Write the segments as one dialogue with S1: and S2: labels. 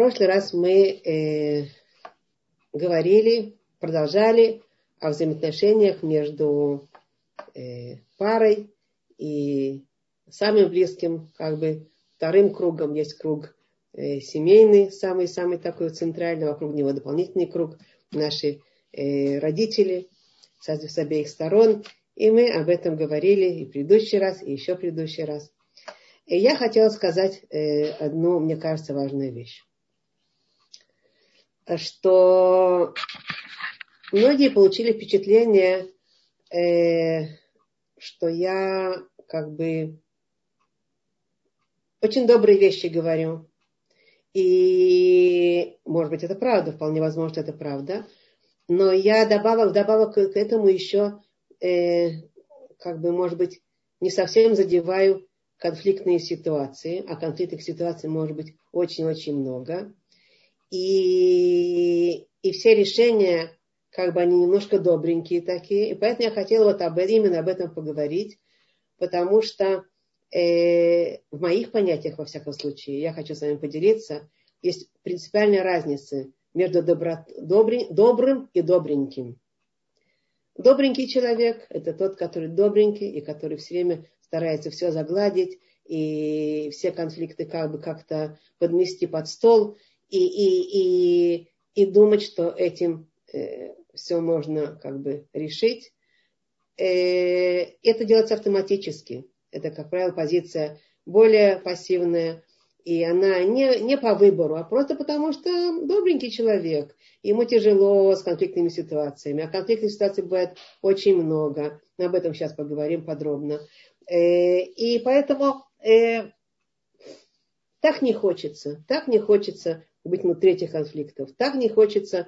S1: прошлый раз мы продолжали о взаимоотношениях между парой и самым близким, вторым кругом. Есть круг семейный, самый такой центральный, вокруг него дополнительный круг, наши родители с обеих сторон. И мы об этом говорили и предыдущий раз, и еще предыдущий раз. И я хотела сказать одну, мне кажется, важную вещь. Что многие получили впечатление, что я очень добрые вещи говорю. И, может быть, это правда, вполне возможно, это правда. Но я добавок к этому еще, может быть, не совсем задеваю конфликтные ситуации. А конфликтных ситуаций может быть очень-очень много. И все решения, они немножко добренькие такие. И поэтому я хотела именно об этом поговорить. Потому что в моих понятиях, во всяком случае, я хочу с вами поделиться, есть принципиальная разница между добрым и добреньким. Добренький человек – это тот, который добренький и который все время старается все загладить и все конфликты как-то подмести под стол и думать, что этим все можно решить. Это делается автоматически. Это, как правило, позиция более пассивная. И она не по выбору, а просто потому, что добренький человек. Ему тяжело с конфликтными ситуациями. А конфликтных ситуаций бывает очень много. Мы об этом сейчас поговорим подробно. И поэтому так не хочется быть внутри этих конфликтов. Так не хочется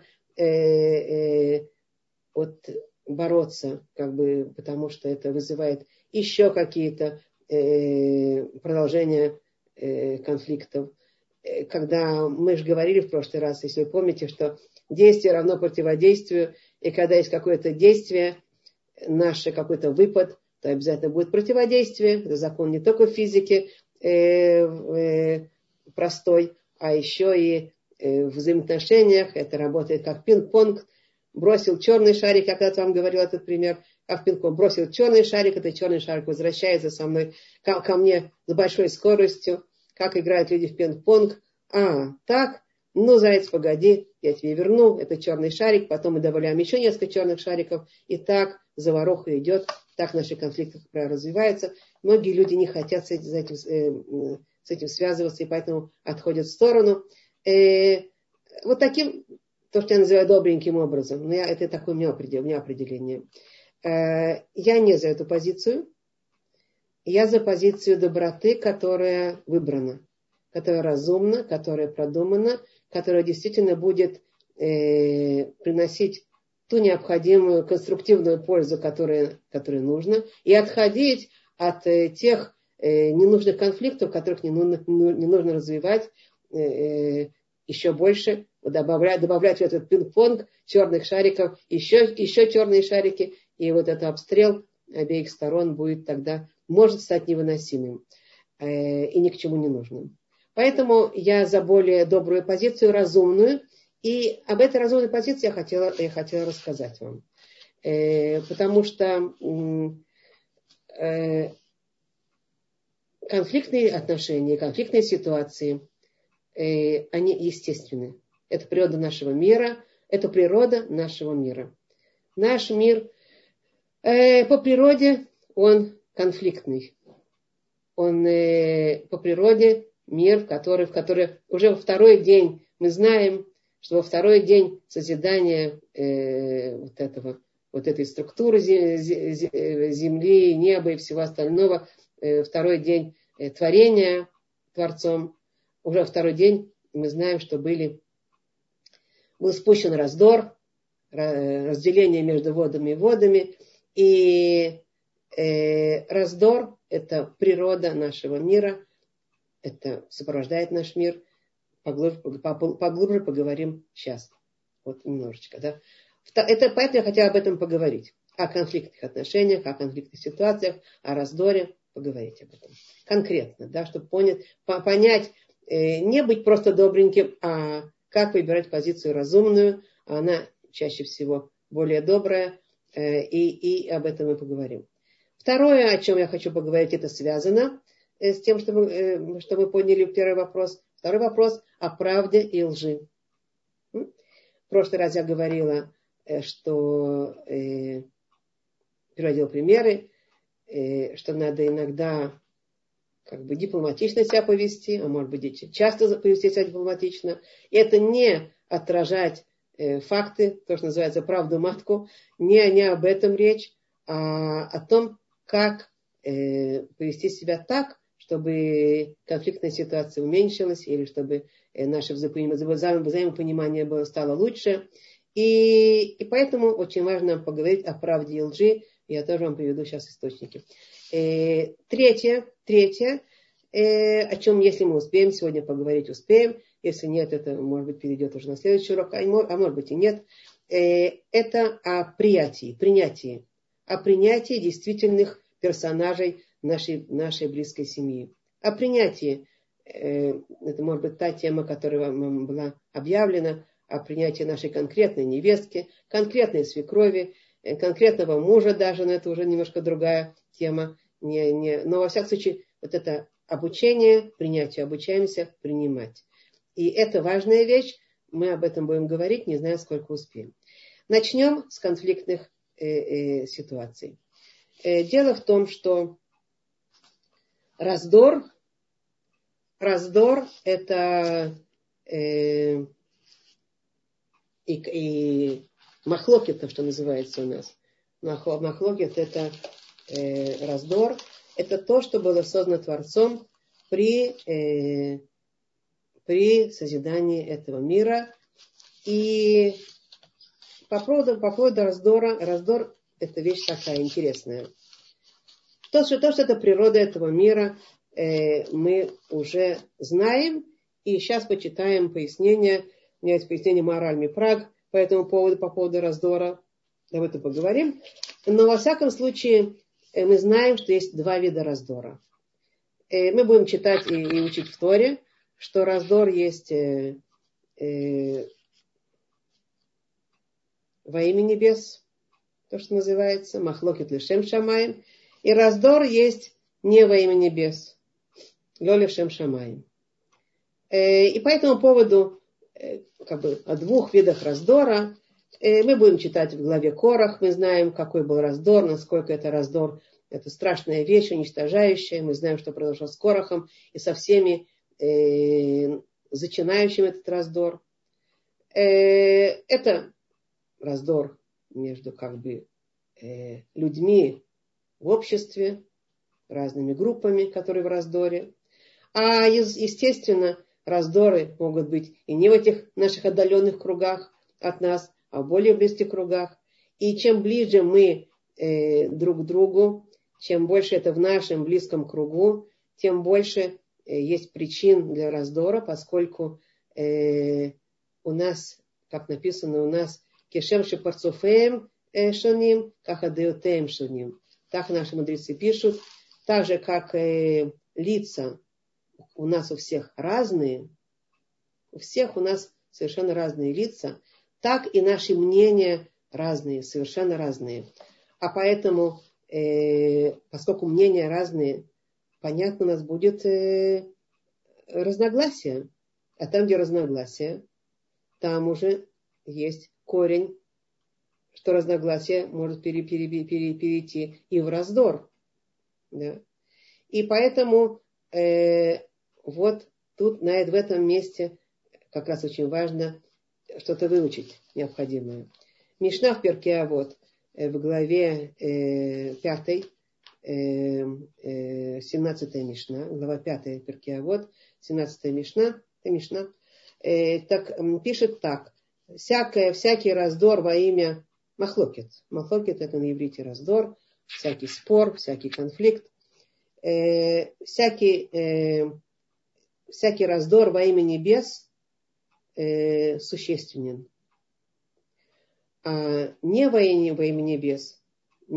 S1: бороться, потому что это вызывает еще какие-то продолжения конфликтов. Когда мы же говорили в прошлый раз, если вы помните, что действие равно противодействию, и когда есть какое-то действие, наше какой-то выпад, то обязательно будет противодействие. Это закон не только в физике простой, а еще и в взаимоотношениях. Это работает как пинг-понг. Бросил черный шарик, я когда-то вам говорила этот пример, как в пинг-понг. Бросил черный шарик, этот черный шарик возвращается ко мне с большой скоростью. Как играют люди в пинг-понг. Так, заяц, погоди, я тебе верну этот черный шарик, потом мы добавляем еще несколько черных шариков, и так заваруха идет, так наши конфликты, как правило, развиваются. Многие люди не хотят с этим связываться, и поэтому отходят в сторону. Таким, то, что я называю добреньким образом, это такое у меня определение. Я не за эту позицию. Я за позицию доброты, которая выбрана, которая разумна, которая продумана, которая действительно будет приносить ту необходимую конструктивную пользу, которая нужна, и отходить от тех ненужных конфликтов, которых не нужно развивать еще больше, добавлять в этот пинг-понг черных шариков, еще черные шарики, и этот обстрел обеих сторон может стать невыносимым и ни к чему не нужным. Поэтому я за более добрую позицию, разумную, и об этой разумной позиции я хотела рассказать вам. Потому что конфликтные отношения, конфликтные ситуации, они естественны. Это природа нашего мира. Наш мир по природе, он конфликтный. Он по природе мир, в который уже во второй день мы знаем, что во второй день созидания этой структуры земли, неба и всего остального, второй день творения Творцом, уже во второй день мы знаем, что был спущен раздор, разделение между водами и водами, и раздор – это природа нашего мира, это сопровождает наш мир. Поглубже поговорим сейчас. Немножечко. Да? Поэтому я хотела об этом поговорить. О конфликтных отношениях, о конфликтных ситуациях, о раздоре. Поговорить об этом. Конкретно, да, чтобы понять Не быть просто добреньким, а как выбирать позицию разумную. Она чаще всего более добрая. И об этом мы поговорим. Второе, о чем я хочу поговорить, это связано с тем, что мы поняли первый вопрос. Второй вопрос о правде и лжи. В прошлый раз я говорила, что приводил примеры, что надо иногда дипломатично себя повести, а может быть часто повести себя дипломатично. И это не отражать факты, то, что называется правду матку, не об этом речь, а о том, как повести себя так, чтобы конфликтная ситуация уменьшилась, или чтобы наше взаимопонимание стало лучше. И поэтому очень важно поговорить о правде и лжи. Я тоже вам приведу сейчас источники. Третье, о чем, если мы успеем сегодня поговорить, успеем. Если нет, это, может быть, перейдет уже на следующий урок, а может быть и нет. Это о принятии действительных персонажей нашей близкой семьи. О принятии, это может быть та тема, которая вам была объявлена, о принятии нашей конкретной невестки, конкретной свекрови, конкретного мужа даже, но это уже немножко другая тема. Но во всяком случае, вот это обучение, принятие, обучаемся принимать. И это важная вещь, мы об этом будем говорить, не знаю, сколько успеем. Начнем с конфликтных ситуаций. Дело в том, что раздор это и махлокет, то, что называется у нас. Махлокет это раздор, это то, что было создано Творцом при созидании этого мира. И по поводу раздор это вещь такая интересная. То, что это природа этого мира, мы уже знаем. И сейчас почитаем пояснение. У меня есть пояснение Маораль Мипраг по этому поводу, по поводу раздора. Об этом поговорим. Но во всяком случае, мы знаем, что есть два вида раздора. Мы будем читать и учить в Торе, что раздор есть во имя небес, то, что называется, махлокет лешем шамаим. И раздор есть не во имя небес, ло лешем шамаим. И по этому поводу, о двух видах раздора, мы будем читать в главе Корах. Мы знаем, какой был раздор, насколько это раздор. Это страшная вещь, уничтожающая. Мы знаем, что произошло с Корахом и со всеми зачинающими этот раздор. Это раздор между людьми в обществе, разными группами, которые в раздоре. А естественно, раздоры могут быть и не в этих наших отдаленных кругах от нас, а в более близких кругах. И чем ближе мы друг к другу, чем больше это в нашем близком кругу, тем больше есть причин для раздора, поскольку у нас, как написано у нас, кешем шепарцуфеем шоним, кахадеотеем шоним. Так наши мудрецы пишут. Так же, как лица у нас у всех разные, у всех у нас совершенно разные лица, так и наши мнения разные, совершенно разные. А поэтому, поскольку мнения разные, понятно, у нас будет разногласие. А там, где разногласие, там уже есть корень, что разногласие может перейти и в раздор. Да? И поэтому вот тут, в этом месте, как раз очень важно что-то выучить необходимое. Мишна в Перке Авот, в главе 5, 17 Мишна, глава 5 Перке Авот, 17 Мишна, так, пишет так. Всякий раздор во имя махлокет. Махлокет это на иврите раздор, всякий спор, всякий конфликт. Всякий раздор во имя небес существенен. А не во имя небес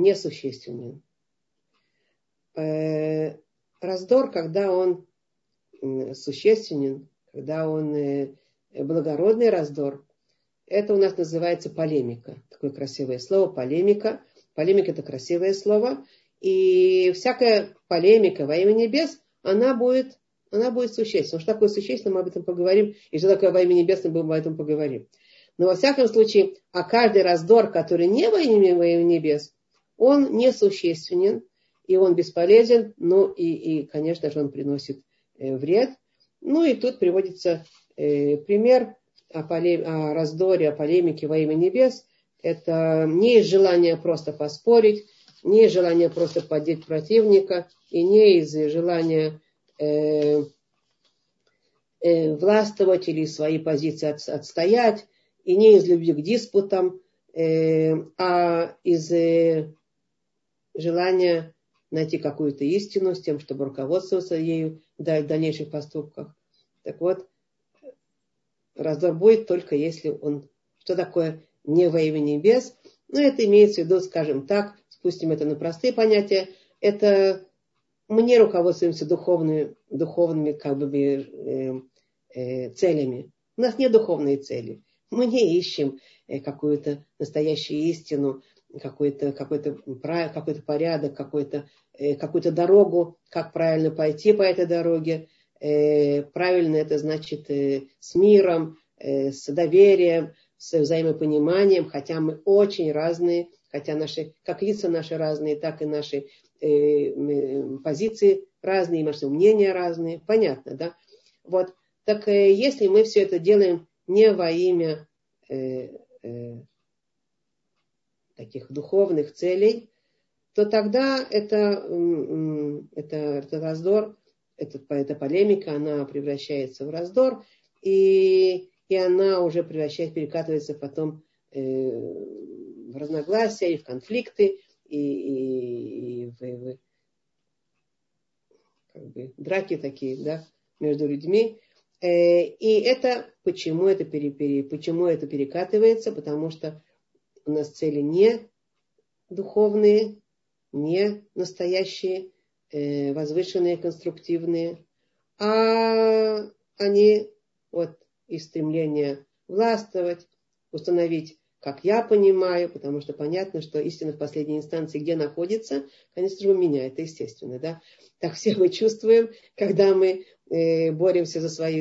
S1: несущественен. Раздор, когда он существенен, когда он благородный раздор, это у нас называется полемика. Такое красивое слово, полемика. Полемика – это красивое слово. И всякая полемика во имя небес, она будет существенной. Что такое существенно, мы об этом поговорим. И что такое во имя небес, мы об этом поговорим. Но во всяком случае, а каждый раздор, который не во имя небес, он несущественен, и он бесполезен, ну и конечно же, он приносит вред. Ну и тут приводится пример о раздоре, о полемике во имя небес. Это не из желания просто поспорить, не из желания просто поддеть противника, и не из желания властвовать или свои позиции отстоять, и не из любви к диспутам, а из желания найти какую-то истину с тем, чтобы руководствоваться ею в дальнейших поступках. Так вот, раздор будет только если он... Что такое не во имя небес? Ну, это имеется в виду, скажем так, спустим это на простые понятия, это мы не руководствуемся духовными целями. У нас нет духовной цели. Мы не ищем какую-то настоящую истину, какой-то порядок, какую-то дорогу, как правильно пойти по этой дороге. Правильно это значит с миром, с доверием, с взаимопониманием, хотя мы очень разные, хотя наши, как лица наши разные, так и наши позиции разные, наши мнения разные. Понятно, да? Вот. Так если мы все это делаем не во имя таких духовных целей, то тогда это раздор, эта полемика, она превращается в раздор, и она уже перекатывается потом в разногласия, и в конфликты, и в драки такие, да, между людьми. И это почему это перекатывается? Потому что у нас цели не духовные, не настоящие, возвышенные, конструктивные, а они вот из стремления властвовать, установить, как я понимаю, потому что понятно, что истина в последней инстанции где находится, конечно же, у меня, это естественно, да. Так все мы чувствуем, когда мы боремся за свои,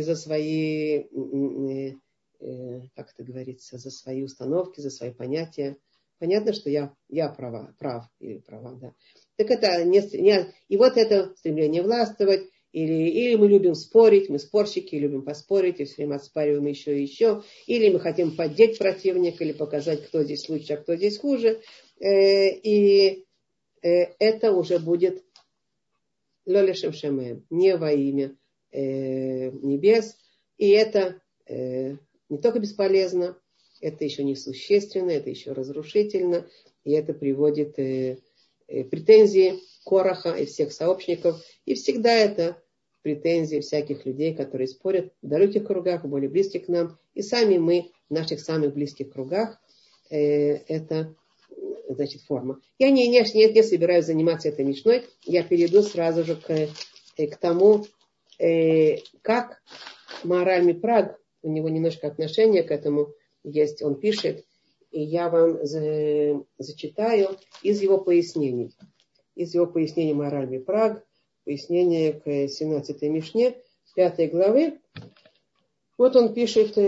S1: как это говорится, за свои установки, за свои понятия. Понятно, что я прав или права, да. Так это и вот это стремление властвовать, или мы любим спорить, мы спорщики, любим поспорить, и все время отспариваем еще и еще, или мы хотим поддеть противника, или показать, кто здесь лучше, а кто здесь хуже. И это уже будет лолешем шемеем, не во имя небес. И это не только бесполезно, это еще несущественно, это еще разрушительно, и это приводит претензии Кораха и всех сообщников. И всегда это претензии всяких людей, которые спорят в далеких кругах, более близких к нам. И сами мы в наших самых близких кругах. Это, значит, форма. Я не собираюсь заниматься этой мишной. Я перейду сразу же к тому, как Маораль Мипраг, у него немножко отношение к этому есть, он пишет, и я вам зачитаю из его пояснений. Из его пояснений Маораль Мипраг, пояснение к 17-й Мишне, 5 главы. Вот он пишет,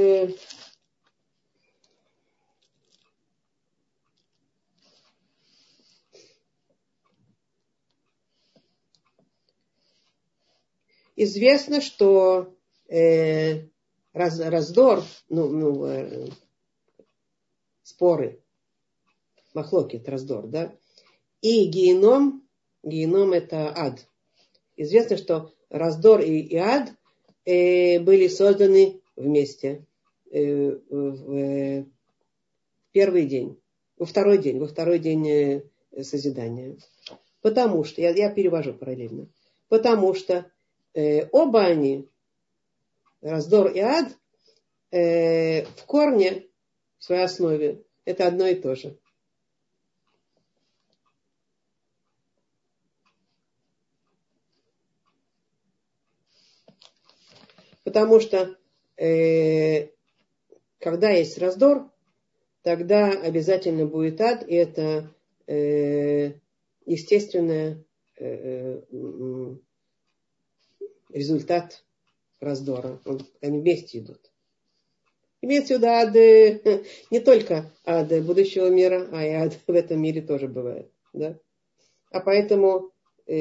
S1: известно, что раздор, споры, махлокит, раздор, да, и геном это ад. Известно, что раздор и ад были созданы вместе в первый день, во второй день созидания. Потому что, я перевожу параллельно, потому что оба они, раздор и ад, в корне, в своей основе, это одно и то же. Потому что когда есть раздор, тогда обязательно будет ад, и это естественный результат раздора. Они вместе идут. Имеется в виду ад не только ад будущего мира, а и ад в этом мире тоже бывает. Да? А поэтому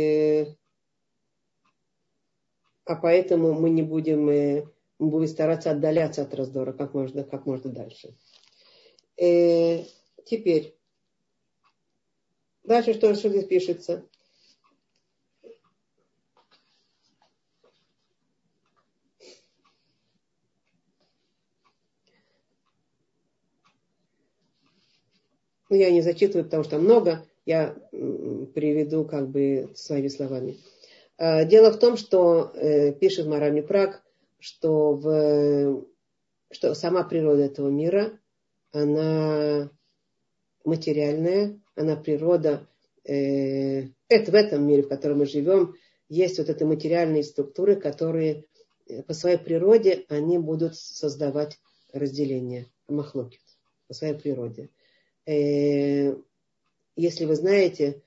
S1: мы не будем, мы будем стараться отдаляться от раздора как можно дальше. Теперь, дальше что здесь пишется? Я не зачитываю, потому что много. Я приведу своими словами. Дело в том, что пишет Маораль Мипраг, что сама природа этого мира, она материальная, она природа. Это в этом мире, в котором мы живем, есть вот эти материальные структуры, которые по своей природе они будут создавать разделение, махлокит, по своей природе. Если вы знаете,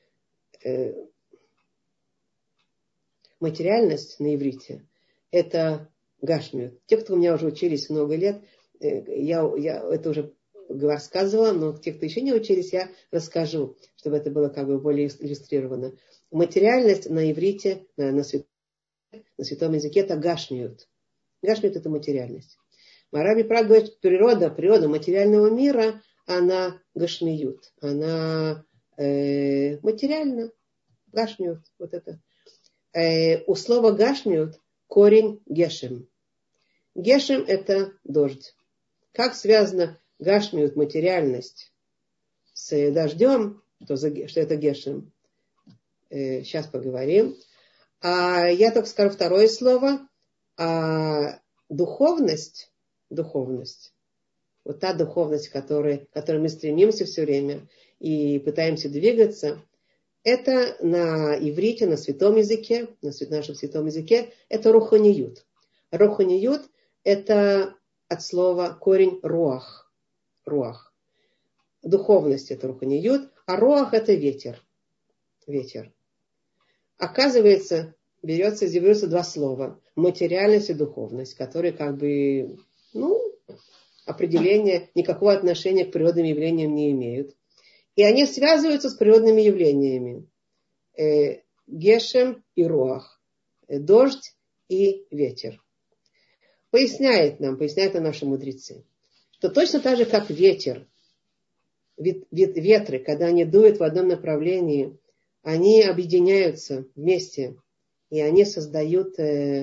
S1: материальность на иврите – это гашмиют. Те, кто у меня уже учились много лет, я это уже рассказывала, но те, кто еще не учились, я расскажу, чтобы это было более иллюстрировано. Материальность на иврите, на святом языке – это гашмиют. Гашмиют – это материальность. Маораль Мипраг говорит, природа материального мира, она гашмиют, она материальна, гашмиют, вот это. У слова гашмиют корень гешем. Гешем – это дождь. Как связано гашмиют, материальность, с дождем, что это гешем? Сейчас поговорим. А я только скажу второе слово. А духовность, вот та духовность, к которой мы стремимся все время и пытаемся двигаться, это на иврите, на святом языке, на нашем святом языке, это руханиют. Руханиют – это от слова корень руах. Руах. Духовность – это руханиют, а руах – это ветер. Ветер. Оказывается, берется два слова – материальность и духовность, которые определения никакого отношения к природным явлениям не имеют. И они связываются с природными явлениями. Гешем и руах. Дождь и ветер. Поясняют нам наши мудрецы, что точно так же, как ветер, ветры, когда они дуют в одном направлении, они объединяются вместе, и они создают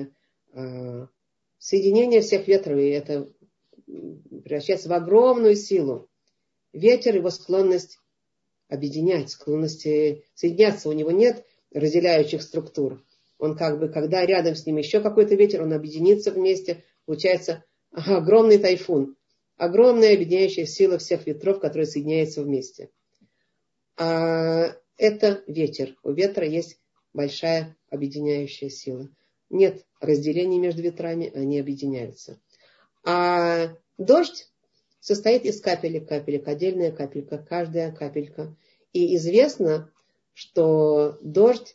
S1: соединение всех ветров, и это превращается в огромную силу. Ветер, его склонность объединять, склонность соединяться. У него нет разделяющих структур. Он когда рядом с ним еще какой-то ветер, он объединится вместе. Получается огромный тайфун. Огромная объединяющая сила всех ветров, которые соединяются вместе. А это ветер. У ветра есть большая объединяющая сила. Нет разделений между ветрами, они объединяются. А дождь состоит из капелек, отдельная капелька, каждая капелька. И известно, что дождь,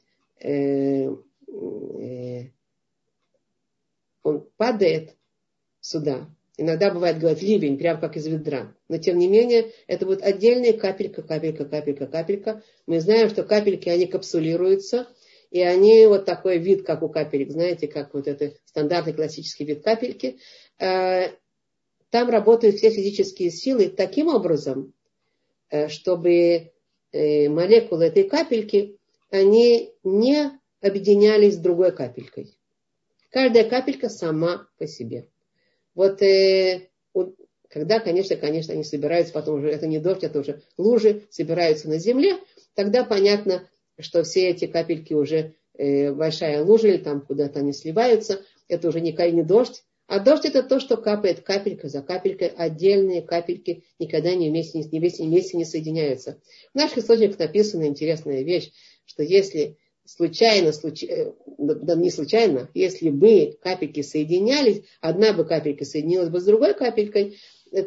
S1: он падает сюда. Иногда бывает, говорят, ливень, прям как из ведра. Но тем не менее, это будет отдельная капелька. Мы знаем, что капельки, они капсулируются. И они вот такой вид, как у капелек, знаете, как вот это стандартный классический вид капельки. Там работают все физические силы таким образом, чтобы молекулы этой капельки, они не объединялись с другой капелькой. Каждая капелька сама по себе. Вот когда, конечно, они собираются, потом уже это не дождь, это уже лужи, собираются на земле, тогда понятно, что все эти капельки уже большая лужа, или там куда-то они сливаются, это уже не дождь. А дождь это то, что капает капелька за капелькой, отдельные капельки никогда вместе не соединяются. В наших источниках написана интересная вещь, что если не случайно, если бы капельки соединялись, одна бы капелька соединилась бы с другой капелькой,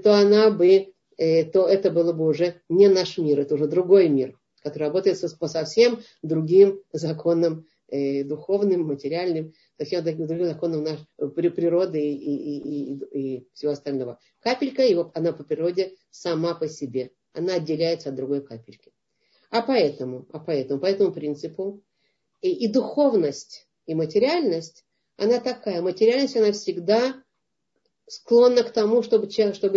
S1: то это было бы уже не наш мир, это уже другой мир, который работает по совсем другим законам духовным, материальным, совсем другим законам природы и всего остального. Капелька, она по природе сама по себе, она отделяется от другой капельки. По этому принципу и духовность, и материальность, она такая. Материальность, она всегда склонна к тому, чтобы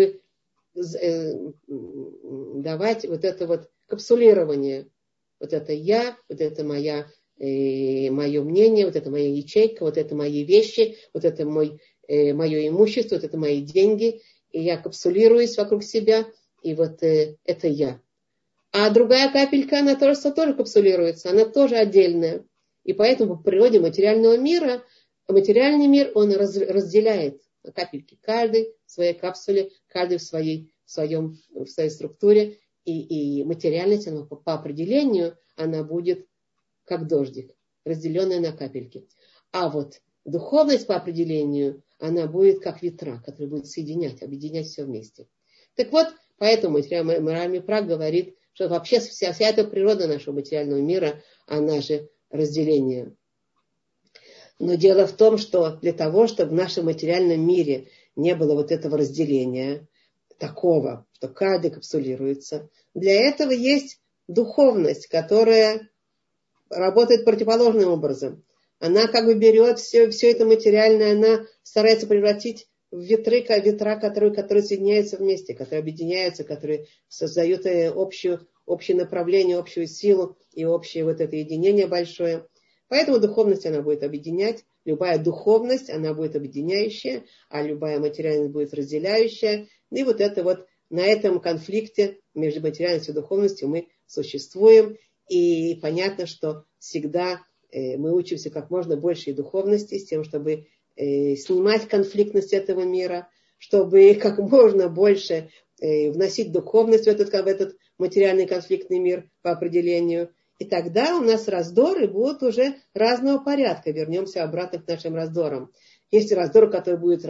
S1: давать вот это вот капсулирование. Вот это я, вот это мое мнение, вот это моя ячейка, вот это мои вещи, вот это мое имущество, вот это мои деньги. И я капсулируюсь вокруг себя, и вот это я. А другая капелька, она тоже капсулируется, она тоже отдельная. И поэтому по природе материального мира, материальный мир, он разделяет капельки. Каждый в своей капсуле, каждый в своей структуре. И материальность, она по определению, она будет как дождик, разделенная на капельки. А вот духовность по определению, она будет как ветра, который будет соединять, объединять все вместе. Так вот, поэтому Мораль Мипрак говорит, что вообще вся эта природа нашего материального мира, она же разделение. Но дело в том, что для того, чтобы в нашем материальном мире не было вот этого разделения, такого, что каждый капсулируется, для этого есть духовность, которая работает противоположным образом. Она как бы берет все это материальное, она старается превратить в ветра, которые соединяются вместе, которые объединяются, которые создают общее направление, общую силу и общее вот это единение большое. Поэтому духовность она будет объединять. Любая духовность, она будет объединяющая, а любая материальность будет разделяющая. И вот это вот на этом конфликте между материальностью и духовностью мы существуем. И понятно, что всегда мы учимся как можно больше и духовности, с тем, чтобы снимать конфликтность этого мира, чтобы как можно больше вносить духовность в этот материальный конфликтный мир по определению. И тогда у нас раздоры будут уже разного порядка. Вернемся обратно к нашим раздорам. Есть раздор, который будет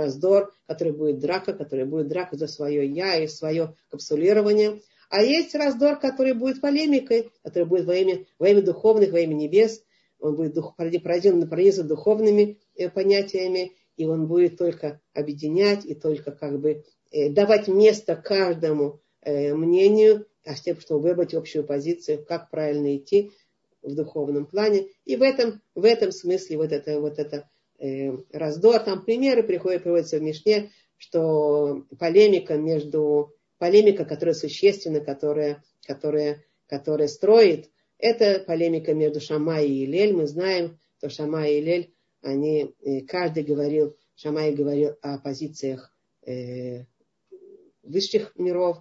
S1: драка за свое я и свое капсулирование. А есть раздор, который будет полемикой, который будет во имя духовных, во имя небес. Он будет пронизан духовными понятиями, и он будет только объединять и только как бы давать место каждому мнению, с тем, чтобы выбрать общую позицию, как правильно идти в духовном плане. И в этом смысле вот это раздор, там примеры приводятся в Мишне, что полемика, которая существенна, которая строит, это полемика между Шамай и Илель. Мы знаем, что Шамай и Илель, Шамай говорил о позициях высших миров,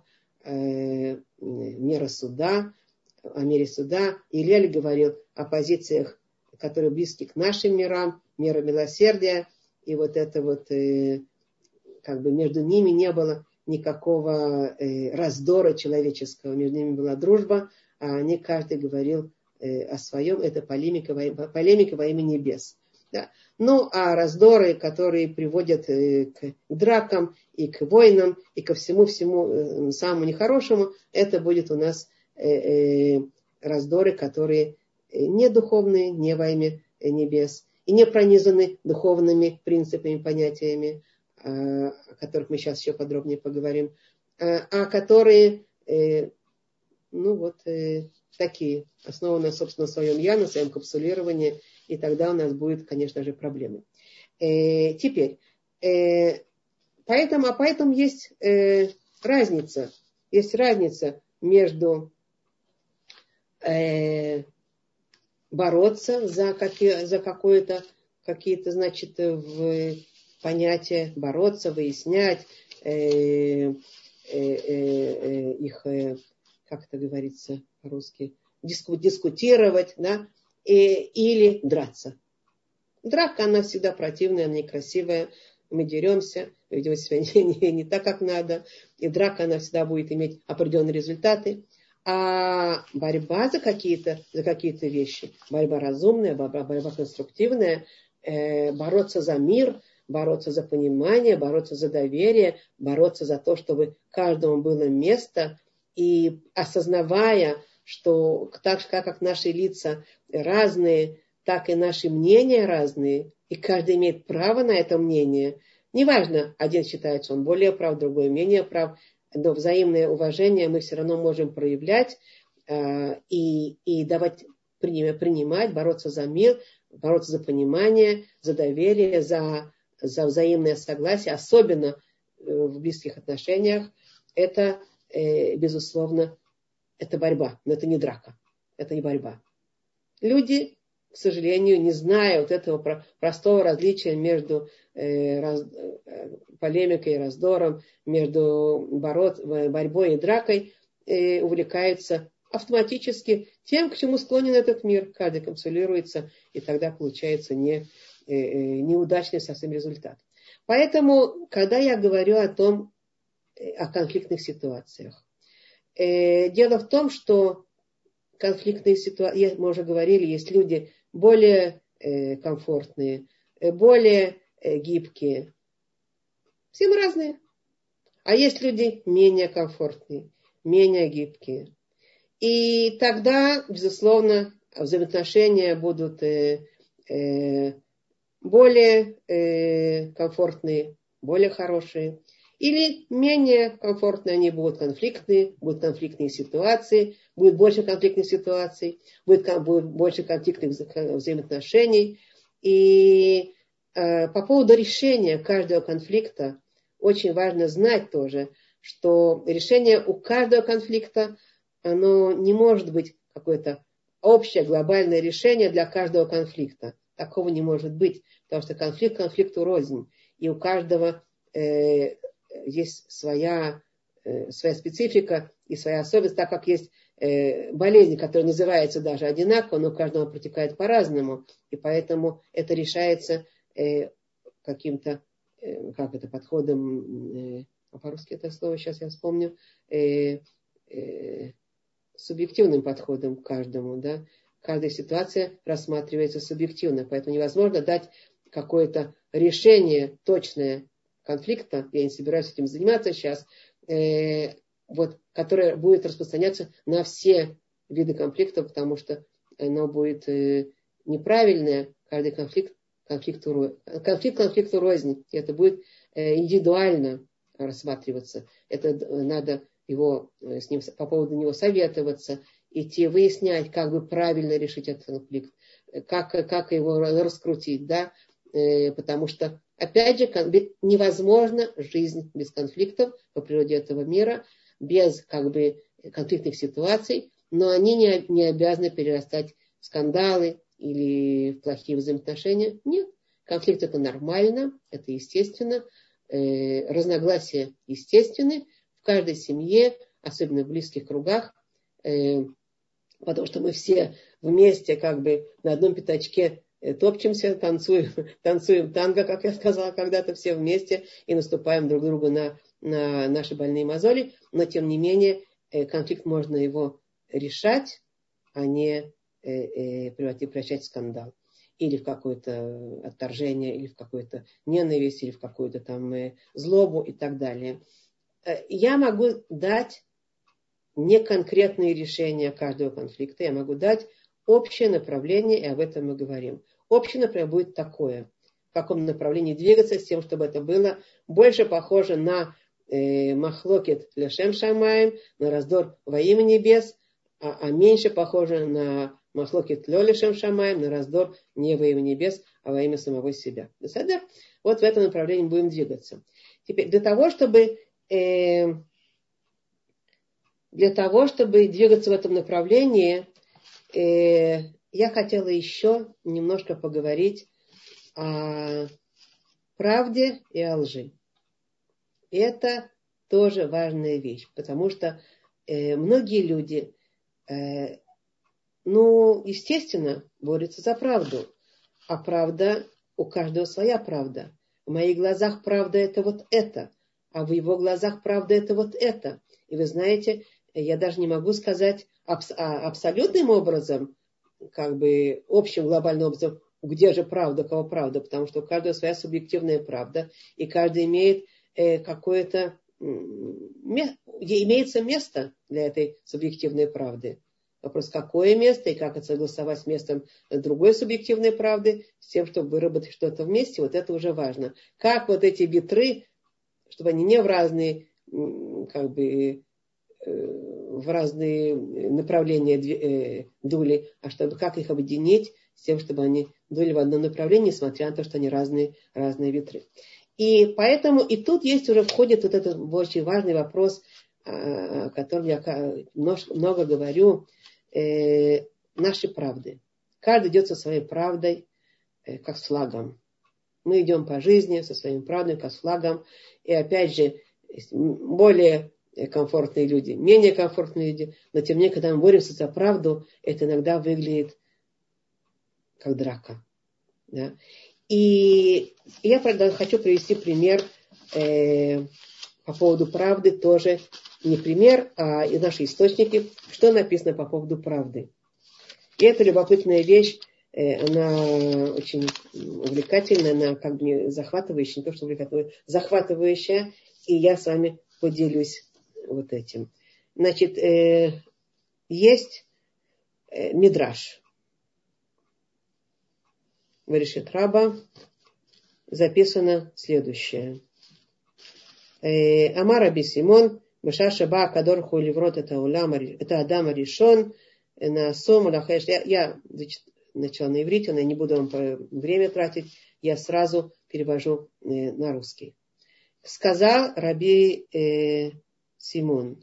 S1: мира суда, о мире суда. Илель говорил о позициях, которые близки к нашим мирам, мира милосердия. И вот это вот, как бы между ними не было никакого раздора человеческого, между ними была дружба, а каждый говорил о своем, это полемика во имя небес. Да. Ну, а раздоры, которые приводят к дракам и к войнам, и ко всему самому нехорошему, это будет у нас раздоры, которые не духовные, не во имя небес, и не пронизаны духовными принципами, понятиями, о которых мы сейчас еще подробнее поговорим, а которые, такие, основаны, собственно, на своем я, на своем капсулировании, и тогда у нас будет, конечно же, проблемы. Теперь, поэтому есть разница между бороться за какие-то, значит, понятия, бороться, выяснять их, как это говорится по-русски, дискутировать, да, или драться. Драка, она всегда противная, она некрасивая, мы деремся, ведем себя не так, как надо, и драка, она всегда будет иметь определенные результаты. А борьба за какие-то вещи, борьба разумная, борьба конструктивная, бороться за мир, бороться за понимание, бороться за доверие, бороться за то, чтобы каждому было место, и осознавая, что так как наши лица разные, так и наши мнения разные, и каждый имеет право на это мнение. Неважно, один считает, что он более прав, другой менее прав, но взаимное уважение мы все равно можем проявлять и давать, принимать, бороться за мир, бороться за понимание, за доверие, за взаимное согласие, особенно в близких отношениях. Это, безусловно, это борьба, но это не драка, это не борьба. Люди, к сожалению, не зная вот этого простого различия между полемикой и раздором, между борьбой и дракой, увлекаются автоматически тем, к чему склонен этот мир. Каждый капсулируется, и тогда получается неудачный совсем результат. Поэтому, когда я говорю о конфликтных ситуациях, дело в том, что конфликтные ситуации, мы уже говорили, есть люди более комфортные, более гибкие. Все мы разные. А есть люди менее комфортные, менее гибкие. И тогда, безусловно, взаимоотношения будут более комфортные, более хорошие. Или менее комфортные они будут будут конфликтные ситуации, будет больше конфликтных ситуаций, будет больше конфликтных взаимоотношений. И по поводу решения каждого конфликта очень важно знать тоже, что решение у каждого конфликта, оно не может быть какое-то общее глобальное решение для каждого конфликта. Такого не может быть, потому что конфликт конфликту рознь. И у каждого есть своя специфика и своя особенность, так как есть болезнь, которая называется даже одинаково, но у каждого протекает по-разному. И поэтому это решается каким-то подходом, по-русски это слово сейчас я вспомню, субъективным подходом к каждому. Да? Каждая ситуация рассматривается субъективно, поэтому невозможно дать какое-то решение точное конфликта, я не собираюсь этим заниматься сейчас, которое будет распространяться на все виды конфликтов, потому что оно будет неправильное, каждый конфликт конфликту рознь, и это будет индивидуально рассматриваться. Это надо с ним, по поводу него советоваться, идти выяснять, как бы правильно решить этот конфликт, как его раскрутить, да, потому что, опять же, невозможна жизнь без конфликтов по природе этого мира, без конфликтных ситуаций, но они не обязаны перерастать в скандалы или в плохие взаимоотношения. Нет, конфликт это нормально, это естественно, разногласия естественны в каждой семье, особенно в близких кругах, потому что мы все вместе на одном пятачке топчемся, танцуем танго, как я сказала когда-то, все вместе и наступаем друг другу на наши больные мозоли, но тем не менее конфликт можно его решать, а не превращать в скандал или в какое-то отторжение, или в какую-то ненависть, или в какую-то злобу и так далее. Я могу дать не конкретные решения каждого конфликта, я могу дать общее направление, и об этом мы говорим. Общее, например, будет такое, в каком направлении двигаться, с тем, чтобы это было больше похоже на махлокет лешем шамаем, на раздор во имя небес, а меньше похоже на махлокет лё лешем шамаем, на раздор не во имя небес, а во имя самого себя. Вот в этом направлении будем двигаться. Теперь, для того, чтобы двигаться в этом направлении, я хотела еще немножко поговорить о правде и о лжи. И это тоже важная вещь, потому что многие люди, естественно, борются за правду. А правда, у каждого своя правда. В моих глазах правда это вот это, а в его глазах правда это вот это. И вы знаете, я даже не могу сказать абсолютным образом, как бы общим глобальным образом, где же правда, кого правда, потому что у каждого своя субъективная правда, и каждый имеет какое-то, имеется место для этой субъективной правды. Вопрос, какое место и как это согласовать с местом другой субъективной правды, с тем, чтобы выработать что-то вместе, вот это уже важно. Как вот эти ветры, чтобы они не в разные, как бы, в разные направления дули, а чтобы как их объединить с тем, чтобы они дули в одном направлении, несмотря на то, что они разные ветры. И поэтому и тут есть уже входит вот этот очень важный вопрос, о котором я много говорю, наши правды. Каждый идет со своей правдой, как с флагом. Мы идем по жизни со своими правдами, как с флагом. И опять же, более комфортные люди, менее комфортные люди. Но тем не менее, когда мы боремся за правду, это иногда выглядит как драка. Да? И я, правда, хочу привести пример по поводу правды тоже. Не пример, а и наши источники, что написано по поводу правды. И это любопытная вещь, она очень увлекательная, она как бы захватывающая, не то что увлекательная, захватывающая, и я с вами поделюсь вот этим. Значит, есть мидраш. В Решит Раба записано следующее. Амар Раби Симон, Беша Шаба Кадор Хуливрот, это Адам Ришон, на Сому Лахеш. Я начала на иврите, но я не буду вам время тратить, я сразу перевожу на русский. Сказал Раби Симон,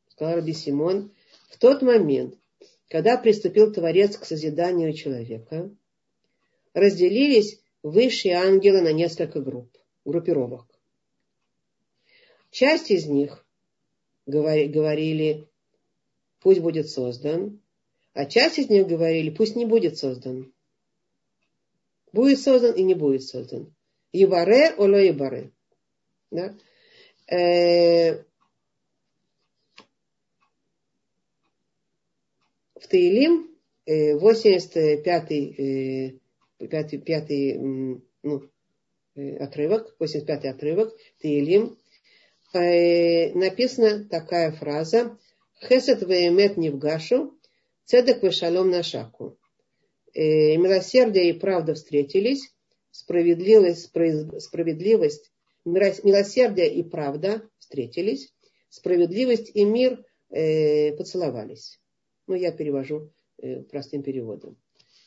S1: в тот момент, когда приступил Творец к созиданию человека, разделились высшие ангелы на несколько группировок. Часть из них говорили, пусть будет создан, а часть из них говорили, пусть не будет создан. Будет создан и не будет создан. Ибаре, оло ибаре. Да? В Таилим 85-й отрывок, 85-й отрывок Таилим, написана такая фраза: «Хесед веэмет нивгашу, цедек вешалом нашаку». Милосердие и правда встретились, милосердие и правда встретились, справедливость и мир поцеловались. Я перевожу простым переводом.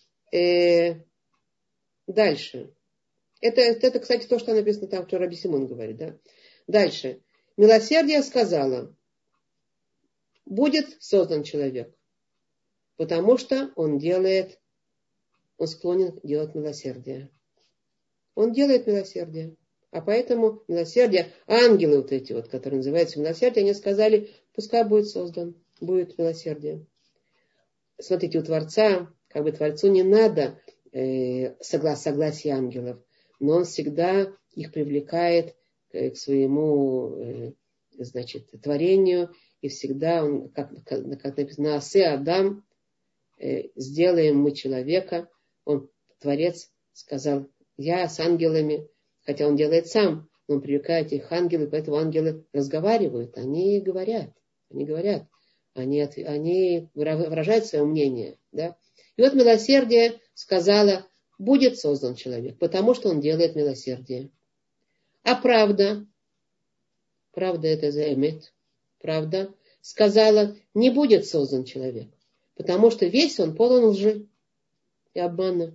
S1: Дальше. Это, кстати, то, что написано там, что Раби Симон говорит. Да? Дальше. Милосердие сказала, будет создан человек, потому что он склонен делать милосердие. Он делает милосердие. А поэтому милосердие, ангелы вот эти вот, которые называются милосердие, они сказали, пускай будет создан, будет милосердие. Смотрите, у Творца, как бы Творцу не надо согласия ангелов, но он всегда их привлекает к своему, творению, и всегда он, как написано, «Асе Адам», сделаем мы человека, Творец сказал, я с ангелами, хотя он делает сам, но он привлекает их ангелы, поэтому ангелы разговаривают, они говорят, они выражают свое мнение. Да? И вот милосердие сказала, будет создан человек, потому что он делает милосердие. А правда это заэмет, правда, сказала, не будет создан человек, потому что весь он полон лжи и обмана.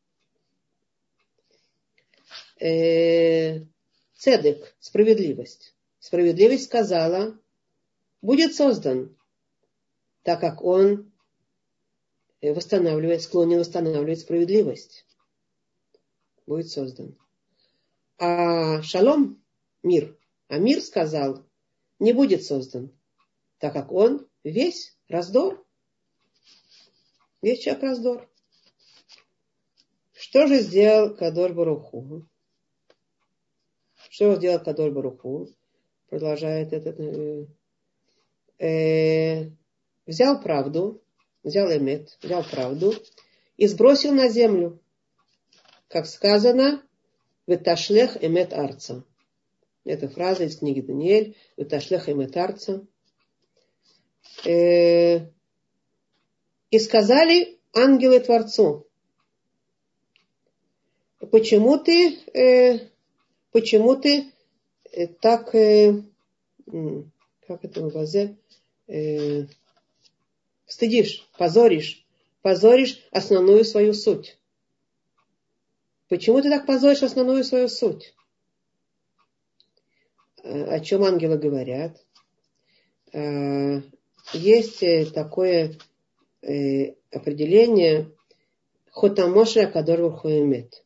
S1: Цедек, справедливость. Справедливость сказала, будет создан, так как он склонен восстанавливать справедливость. Будет создан. А шалом, мир. А мир сказал, не будет создан, так как он весь раздор. Весь человек раздор. Что же сделал Кадош Барух Ху? Что сделал Кадош Барух Ху? Продолжает этот взял правду, взял эмет, взял правду и сбросил на землю. Как сказано, «Веташлех эмет арца». Это фраза из книги Даниэль, «Веташлех эмет арца». И сказали ангелы Творцу: почему ты так, как это в Азе, стыдишь, позоришь основную свою суть? Почему ты так позоришь основную свою суть? О чем ангелы говорят? Есть такое определение «Хотамоши Акадор Барух Ху эмет».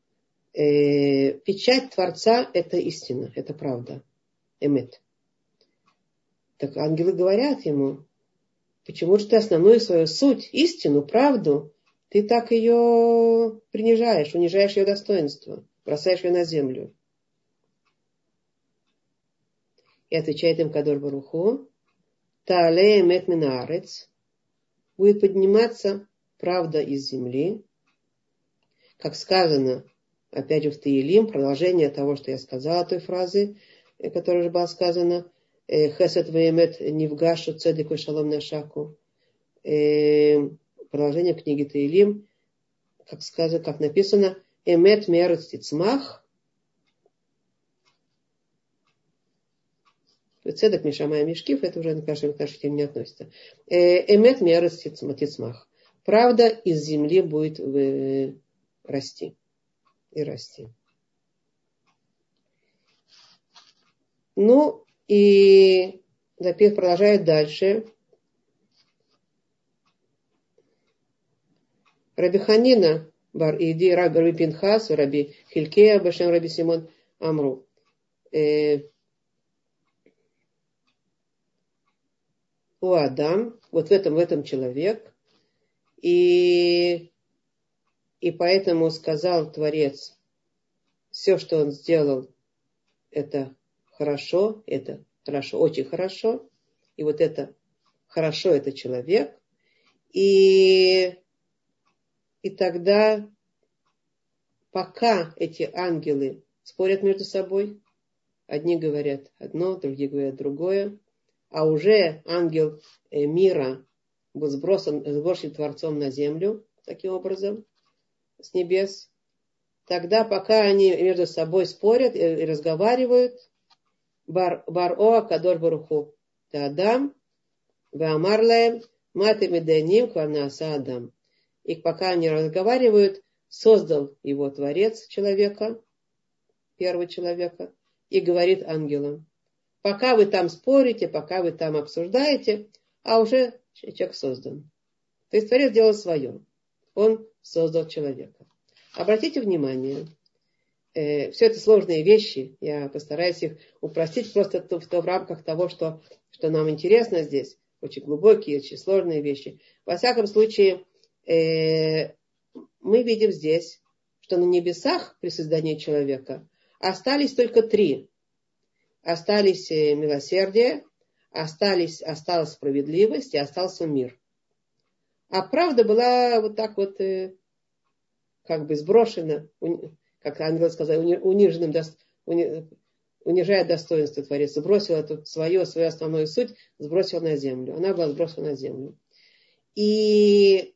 S1: Печать Творца – это истина, это правда. Эмет. Так ангелы говорят ему: почему же ты основную свою суть, истину, правду, ты так ее принижаешь, унижаешь ее достоинство, бросаешь ее на землю? И отвечает им Кадор Барух Ху: Таале эмет минаарец. Будет подниматься правда из земли. Как сказано, опять же в Таилим, продолжение того, что я сказала, той фразы, которая уже была сказана, Хесед веемет нивгашу цедеку шалом нашаку. Продолжение книги Таилим, как сказано, как написано, эмет мерец тицмах. Цедек мишамай мишкив, это уже к нашей теме не относится. Эмет мерец тицмах. Правда из земли будет расти. И расти. Ну, и Запев продолжает дальше. Раби Ханина бар Иди, Раби Пинхас, Раби Хилькея, Башем Раби Симон Амру. У Адам, вот в этом человек, и поэтому сказал Творец: все, что он сделал, это хорошо, очень хорошо, и вот это хорошо, это человек, и тогда, пока эти ангелы спорят между собой, одни говорят одно, другие говорят другое, а уже ангел мира был сброшен Творцом на землю, таким образом, с небес, тогда, пока они между собой спорят и разговаривают, Бар-Оа Кадор Барух Ху Адам Веамар лаэм Маты Меданим Кварнааса Адам. И пока они разговаривают, создал его Творец человека, первого человека, и говорит ангелам: пока вы там спорите, пока вы там обсуждаете, а уже человек создан. То есть Творец делал свое. Он создал человека. Обратите внимание, все это сложные вещи. Я постараюсь их упростить просто в рамках того, что нам интересно здесь. Очень глубокие, очень сложные вещи. Во всяком случае, мы видим здесь, что на небесах при создании человека остались только три. Остались милосердие, осталась справедливость и остался мир. А правда была вот так вот как бы сброшена, как ангел сказал, унижая достоинство Творец, сбросил эту свою основную суть, сбросил на землю. Она была сброшена на землю. И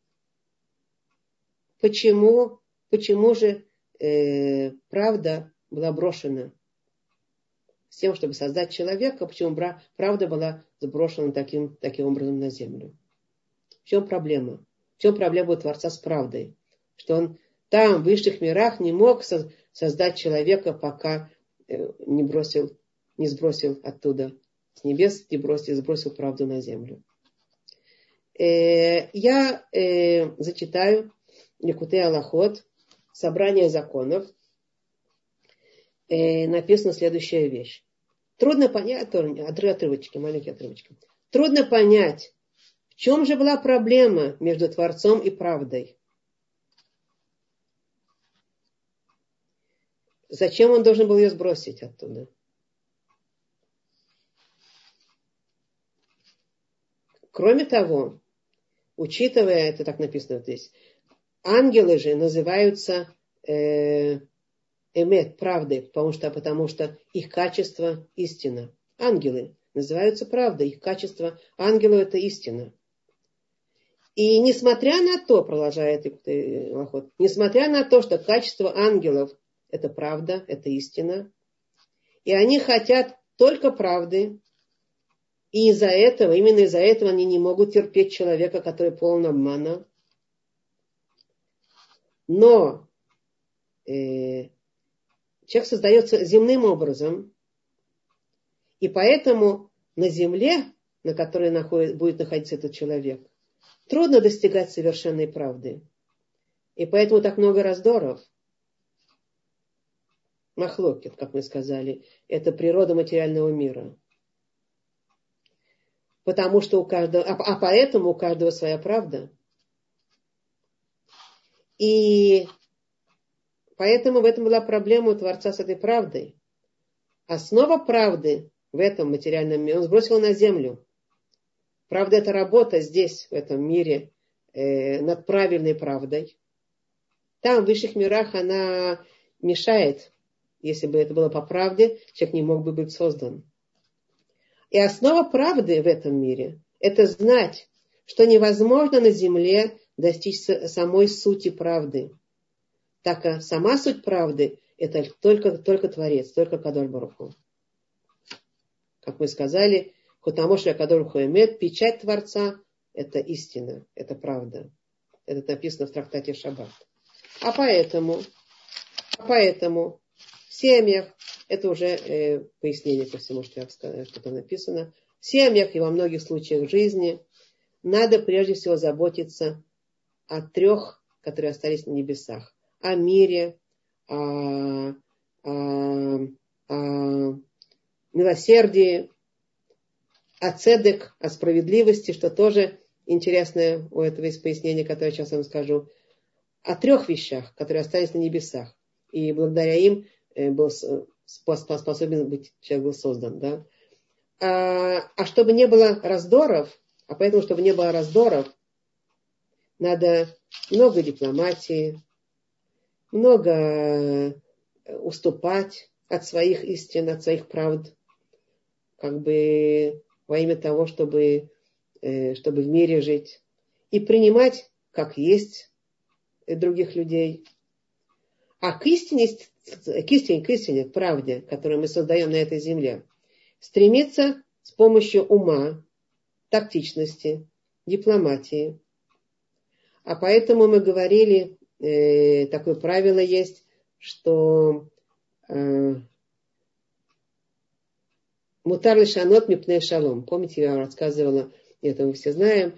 S1: почему же правда была брошена? С тем, чтобы создать человека, почему правда была сброшена таким образом на землю? В чем проблема? В чем проблема у Творца с правдой? Что он там, в высших мирах, не мог создать человека, пока не сбросил оттуда с небес, сбросил правду на землю. Я зачитаю Ликутей Алахот, собрание законов. Написана следующая вещь. Трудно понять, маленькие отрывочки. Трудно понять, в чем же была проблема между Творцом и правдой. Зачем он должен был ее сбросить оттуда? Кроме того, учитывая, это так написано здесь, ангелы же называются эмет, правдой, потому что их качество истина. Ангелы называются правдой, их качество ангелов это истина. И несмотря на то, продолжает Лахот, несмотря на то, что качество ангелов это правда, это истина, и они хотят только правды, и именно из-за этого они не могут терпеть человека, который полон обмана. Но человек создается земным образом, и поэтому на земле, на которой будет находиться этот человек, трудно достигать совершенной правды. И поэтому так много раздоров. Махлокет, как мы сказали, это природа материального мира. Потому что поэтому у каждого своя правда. И поэтому в этом была проблема у Творца с этой правдой. Основа правды в этом материальном мире он сбросил на землю. Правда, это работа здесь, в этом мире, над правильной правдой. Там, в высших мирах, она мешает. Если бы это было по правде, человек не мог бы быть создан. И основа правды в этом мире – это знать, что невозможно на земле достичь самой сути правды. Так как сама суть правды – это только Творец, только Кадош Барух Ху. Как мы сказали, Хутамош Кадош Барух Ху Эмет, печать Творца – это истина, это правда. Это написано в трактате Шаббат. А поэтому в семьях, это уже пояснение ко всему, что там написано, в семьях и во многих случаях жизни надо прежде всего заботиться о трех, которые остались на небесах. О мире, о милосердии, о цедек, о справедливости, что тоже интересное у этого есть пояснение, которое я сейчас вам скажу. О трех вещах, которые остались на небесах. И благодаря им был способен быть, человек был создан. Да? А чтобы не было раздоров, чтобы не было раздоров, надо много дипломатии, много уступать от своих истин, от своих правд, как бы во имя того, чтобы в мире жить. И принимать, как есть, других людей. А к истине, к правде, которую мы создаем на этой земле, стремиться с помощью ума, тактичности, дипломатии. А поэтому мы говорили, такое правило есть, что мутар лишанот мипней шалом. Помните, я рассказывала, это мы все знаем,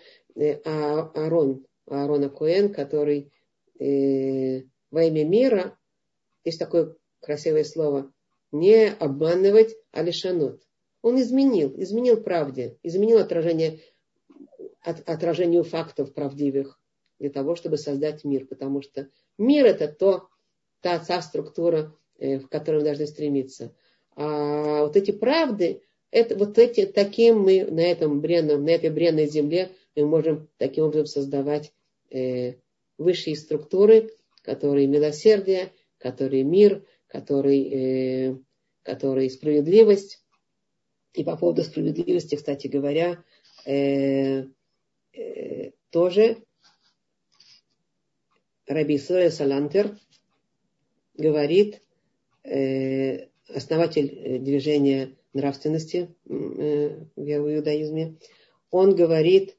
S1: Аарона Коэн, который во имя мира, есть такое красивое слово, не обманывать, а лишанот. Он изменил правде, изменил отражению фактов правдивых для того, чтобы создать мир. Потому что мир это та структура, в которой мы должны стремиться. А вот эти правды, таким мы на этой бренной земле мы можем таким образом создавать высшие структуры, которые милосердие, которые мир, которые справедливость. И по поводу справедливости, кстати говоря, тоже Раби Исроэль Салантер говорит, основатель движения нравственности в иудаизме, он говорит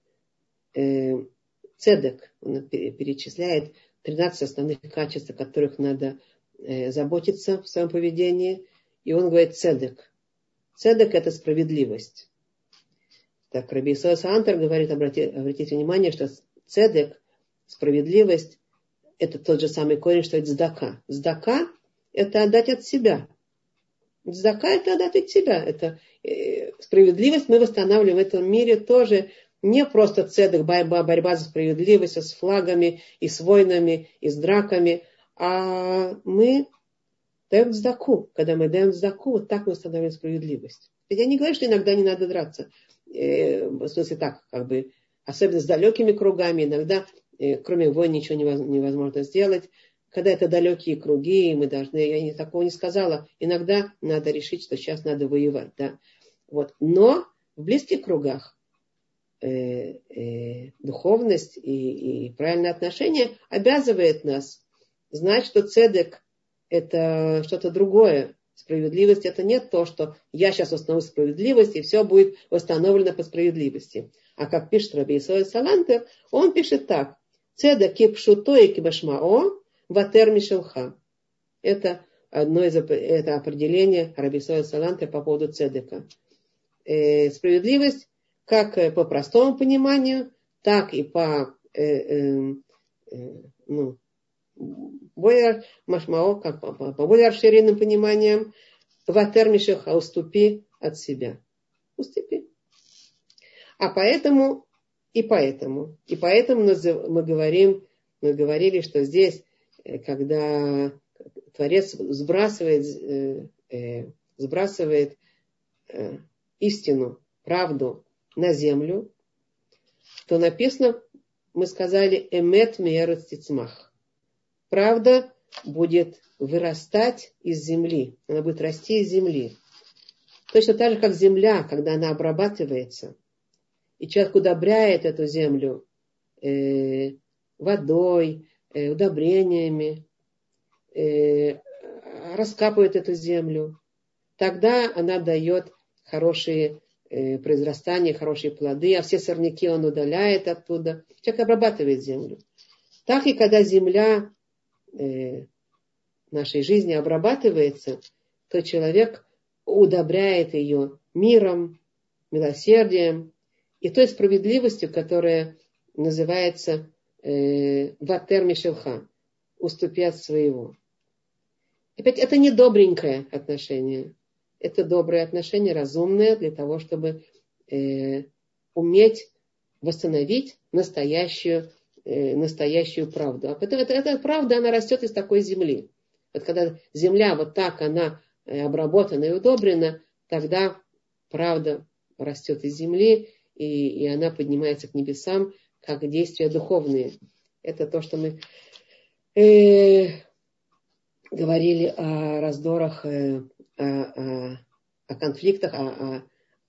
S1: цедек, он перечисляет 13 основных качеств, о которых надо заботиться в своем поведении, и он говорит цедек. Цедек это справедливость. Так, Раби Исроэль Салантер говорит, обратите внимание, что цедек, справедливость, это тот же самый корень, что и цдака. Цдака это отдать от себя. Цдака это отдать от себя. Это справедливость мы восстанавливаем в этом мире тоже не просто цедек, борьба за справедливость с флагами и с войнами и с драками, а мы даем цдаку. Когда мы даем цдаку, вот так мы восстанавливаем справедливость. Я не говорю, что иногда не надо драться. В смысле так, как бы, особенно с далекими кругами, иногда, кроме войн, ничего невозможно сделать. Когда это далекие круги, мы должны, я такого не сказала, иногда надо решить, что сейчас надо воевать. Да? Вот. Но в близких кругах духовность и правильное отношение обязывает нас знать, что цедек – это что-то другое. Справедливость – это не то, что я сейчас установлю справедливость, и все будет восстановлено по справедливости. А как пишет Раби Исроэль Салантер, он пишет так. Цедек кипшуто и кибашмао ватер мишелха. Это это определение Раби Исроэль Салантер по поводу цедека. Справедливость как по простому пониманию, так и по более машмао, как по более расширенным пониманиям, ватер мишелха, уступи от себя. Уступи. А поэтому мы говорили, что здесь, когда Творец сбрасывает истину, правду на землю, то написано, мы сказали, эмет меерец тицмах. Правда будет вырастать из земли, она будет расти из земли. Точно так же, как земля, когда она обрабатывается, и человек удобряет эту землю водой, удобрениями, раскапывает эту землю, тогда она дает хорошие произрастания, хорошие плоды, а все сорняки он удаляет оттуда. Человек обрабатывает землю. Так и когда земля нашей жизни обрабатывается, то человек удобряет ее миром, милосердием и той справедливостью, которая называется ватер мишелха, уступи от своего. Опять, это не добренькое отношение. Это доброе отношение, разумное, для того, чтобы уметь восстановить настоящую правду. А потом эта правда, она растет из такой земли. Вот когда земля вот так, она обработана и удобрена, тогда правда растет из земли, и она поднимается к небесам, как действия духовные. Это то, что мы говорили о раздорах, о конфликтах, о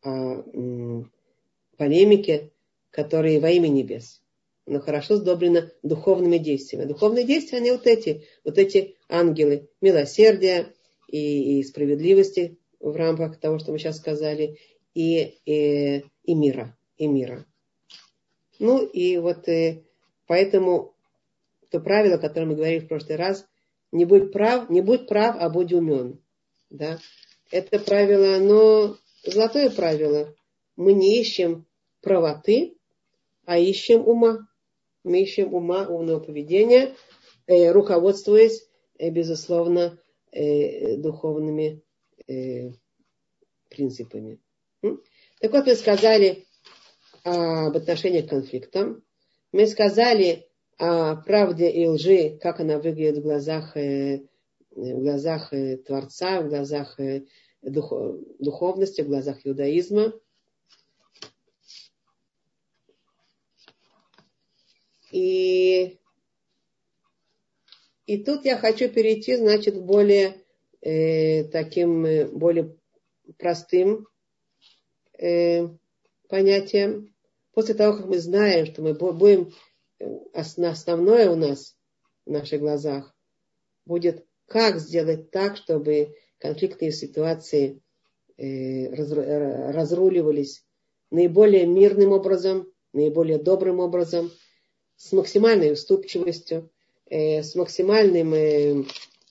S1: полемике, которые во имя небес. Но хорошо сдобрено духовными действиями. Духовные действия, они вот эти ангелы милосердия и справедливости в рамках того, что мы сейчас сказали, и мира. Ну и вот поэтому то правило, которое мы говорили в прошлый раз, не будь прав, а будь умен. Да? Это правило, оно золотое правило. Мы не ищем правоты, а ищем ума. Мы ищем умного поведения, руководствуясь, безусловно, духовными принципами. Так вот, мы сказали об отношении к конфликтам. Мы сказали о правде и лжи, как она выглядит в глазах Творца, в глазах духовности, в глазах иудаизма. И тут я хочу перейти, значит, к более более простым понятиям. После того, как мы знаем, что мы будем, основное у нас в наших глазах будет, как сделать так, чтобы конфликтные ситуации разруливались наиболее мирным образом, наиболее добрым образом, с максимальной уступчивостью, с максимальным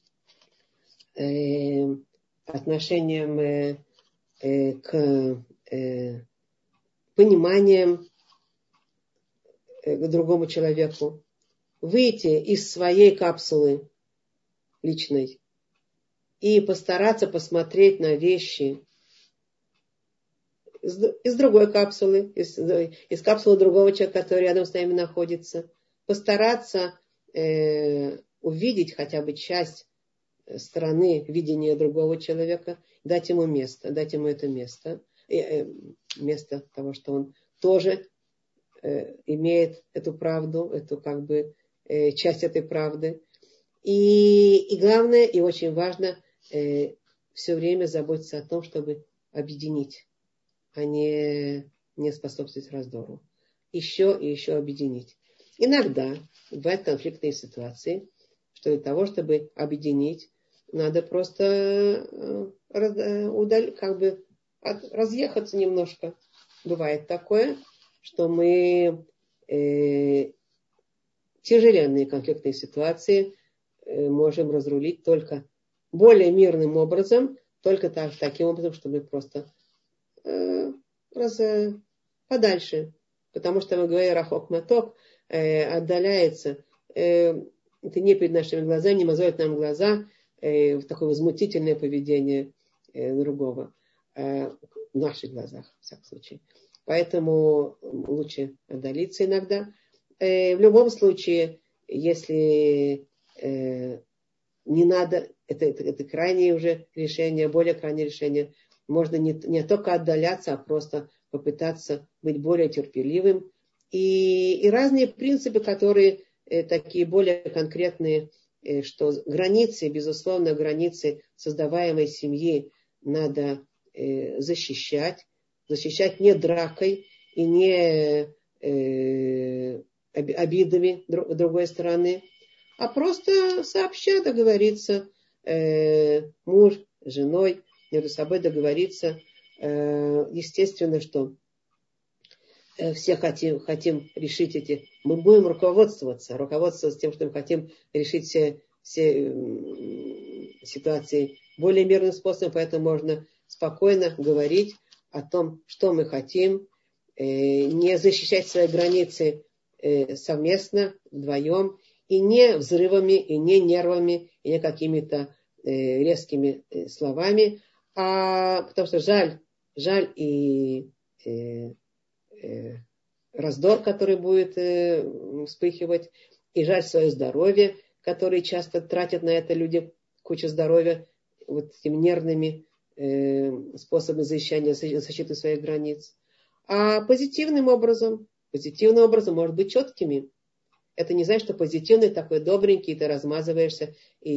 S1: отношением к пониманием к другому человеку, выйти из своей капсулы личной и постараться посмотреть на вещи из другой капсулы, из капсулы другого человека, который рядом с нами находится, постараться увидеть хотя бы часть стороны видения другого человека, дать ему это место, место того, что он тоже имеет эту правду, эту как бы часть этой правды. И главное, и очень важно, все время заботиться о том, чтобы объединить, а не способствовать раздору. Еще и еще объединить. Иногда бывают конфликтные ситуации, что для того, чтобы объединить, надо просто разъехаться немножко. Бывает такое, что мы тяжеленные конфликтные ситуации можем разрулить только более мирным образом, только таким образом, чтобы просто подальше. Потому что мы говорим рахок маток, отдаляется. Это не перед нашими глазами, не мозолит нам глаза, такое возмутительное поведение другого. В наших глазах, в всяком случае. Поэтому лучше отдалиться иногда. В любом случае, если не надо, это крайнее уже решение, более крайнее решение, можно не только отдаляться, а просто попытаться быть более терпеливым. И разные принципы, которые такие более конкретные, что границы, безусловно, границы создаваемой семьи надо защищать не дракой и не обидами другой стороны, а просто сообща договориться, муж с женой между собой договориться. Естественно, что все хотим решить мы будем руководствоваться тем, что мы хотим решить все ситуации более мирным способом, поэтому можно спокойно говорить о том, что мы хотим, не защищать свои границы совместно, вдвоем, и не взрывами, и не нервами, и не какими-то резкими словами, потому что жаль и раздор, который будет вспыхивать, и жаль свое здоровье, которые часто тратят на это люди кучу здоровья вот этими нервными способами защиты своих границ. А позитивным образом может быть четкими. Это не значит, что позитивный такой добренький, ты размазываешься,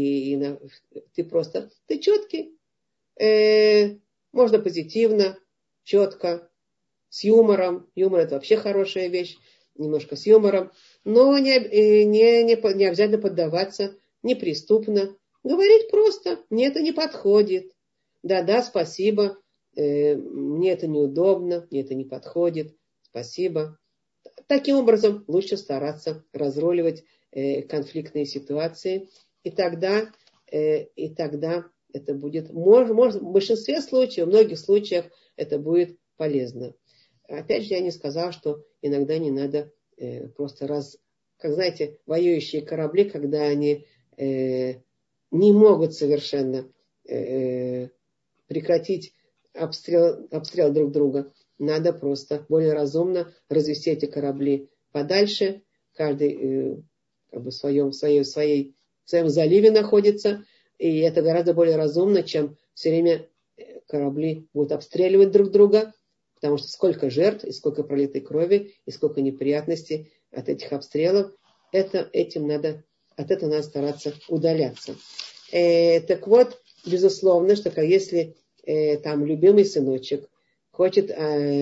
S1: ты четкий. Можно позитивно, четко, с юмором. Юмор — это вообще хорошая вещь, немножко с юмором. Но не обязательно поддаваться неприступно. Говорить просто: мне это не подходит. Да, спасибо, мне это неудобно, мне это не подходит, спасибо. Таким образом лучше стараться разруливать конфликтные ситуации. И тогда это будет, может, в большинстве случаев, в многих случаях это будет полезно. Опять же, я не сказала, что иногда не надо просто как знаете, воюющие корабли, когда они не могут совершенно прекратить обстрел друг друга. Надо просто более разумно развести эти корабли подальше. Каждый как бы в своем заливе находится. И это гораздо более разумно, чем все время корабли будут обстреливать друг друга. Потому что сколько жертв, и сколько пролитой крови, и сколько неприятностей от этих обстрелов. От этого надо стараться удаляться. Так вот, безусловно, что если там любимый сыночек хочет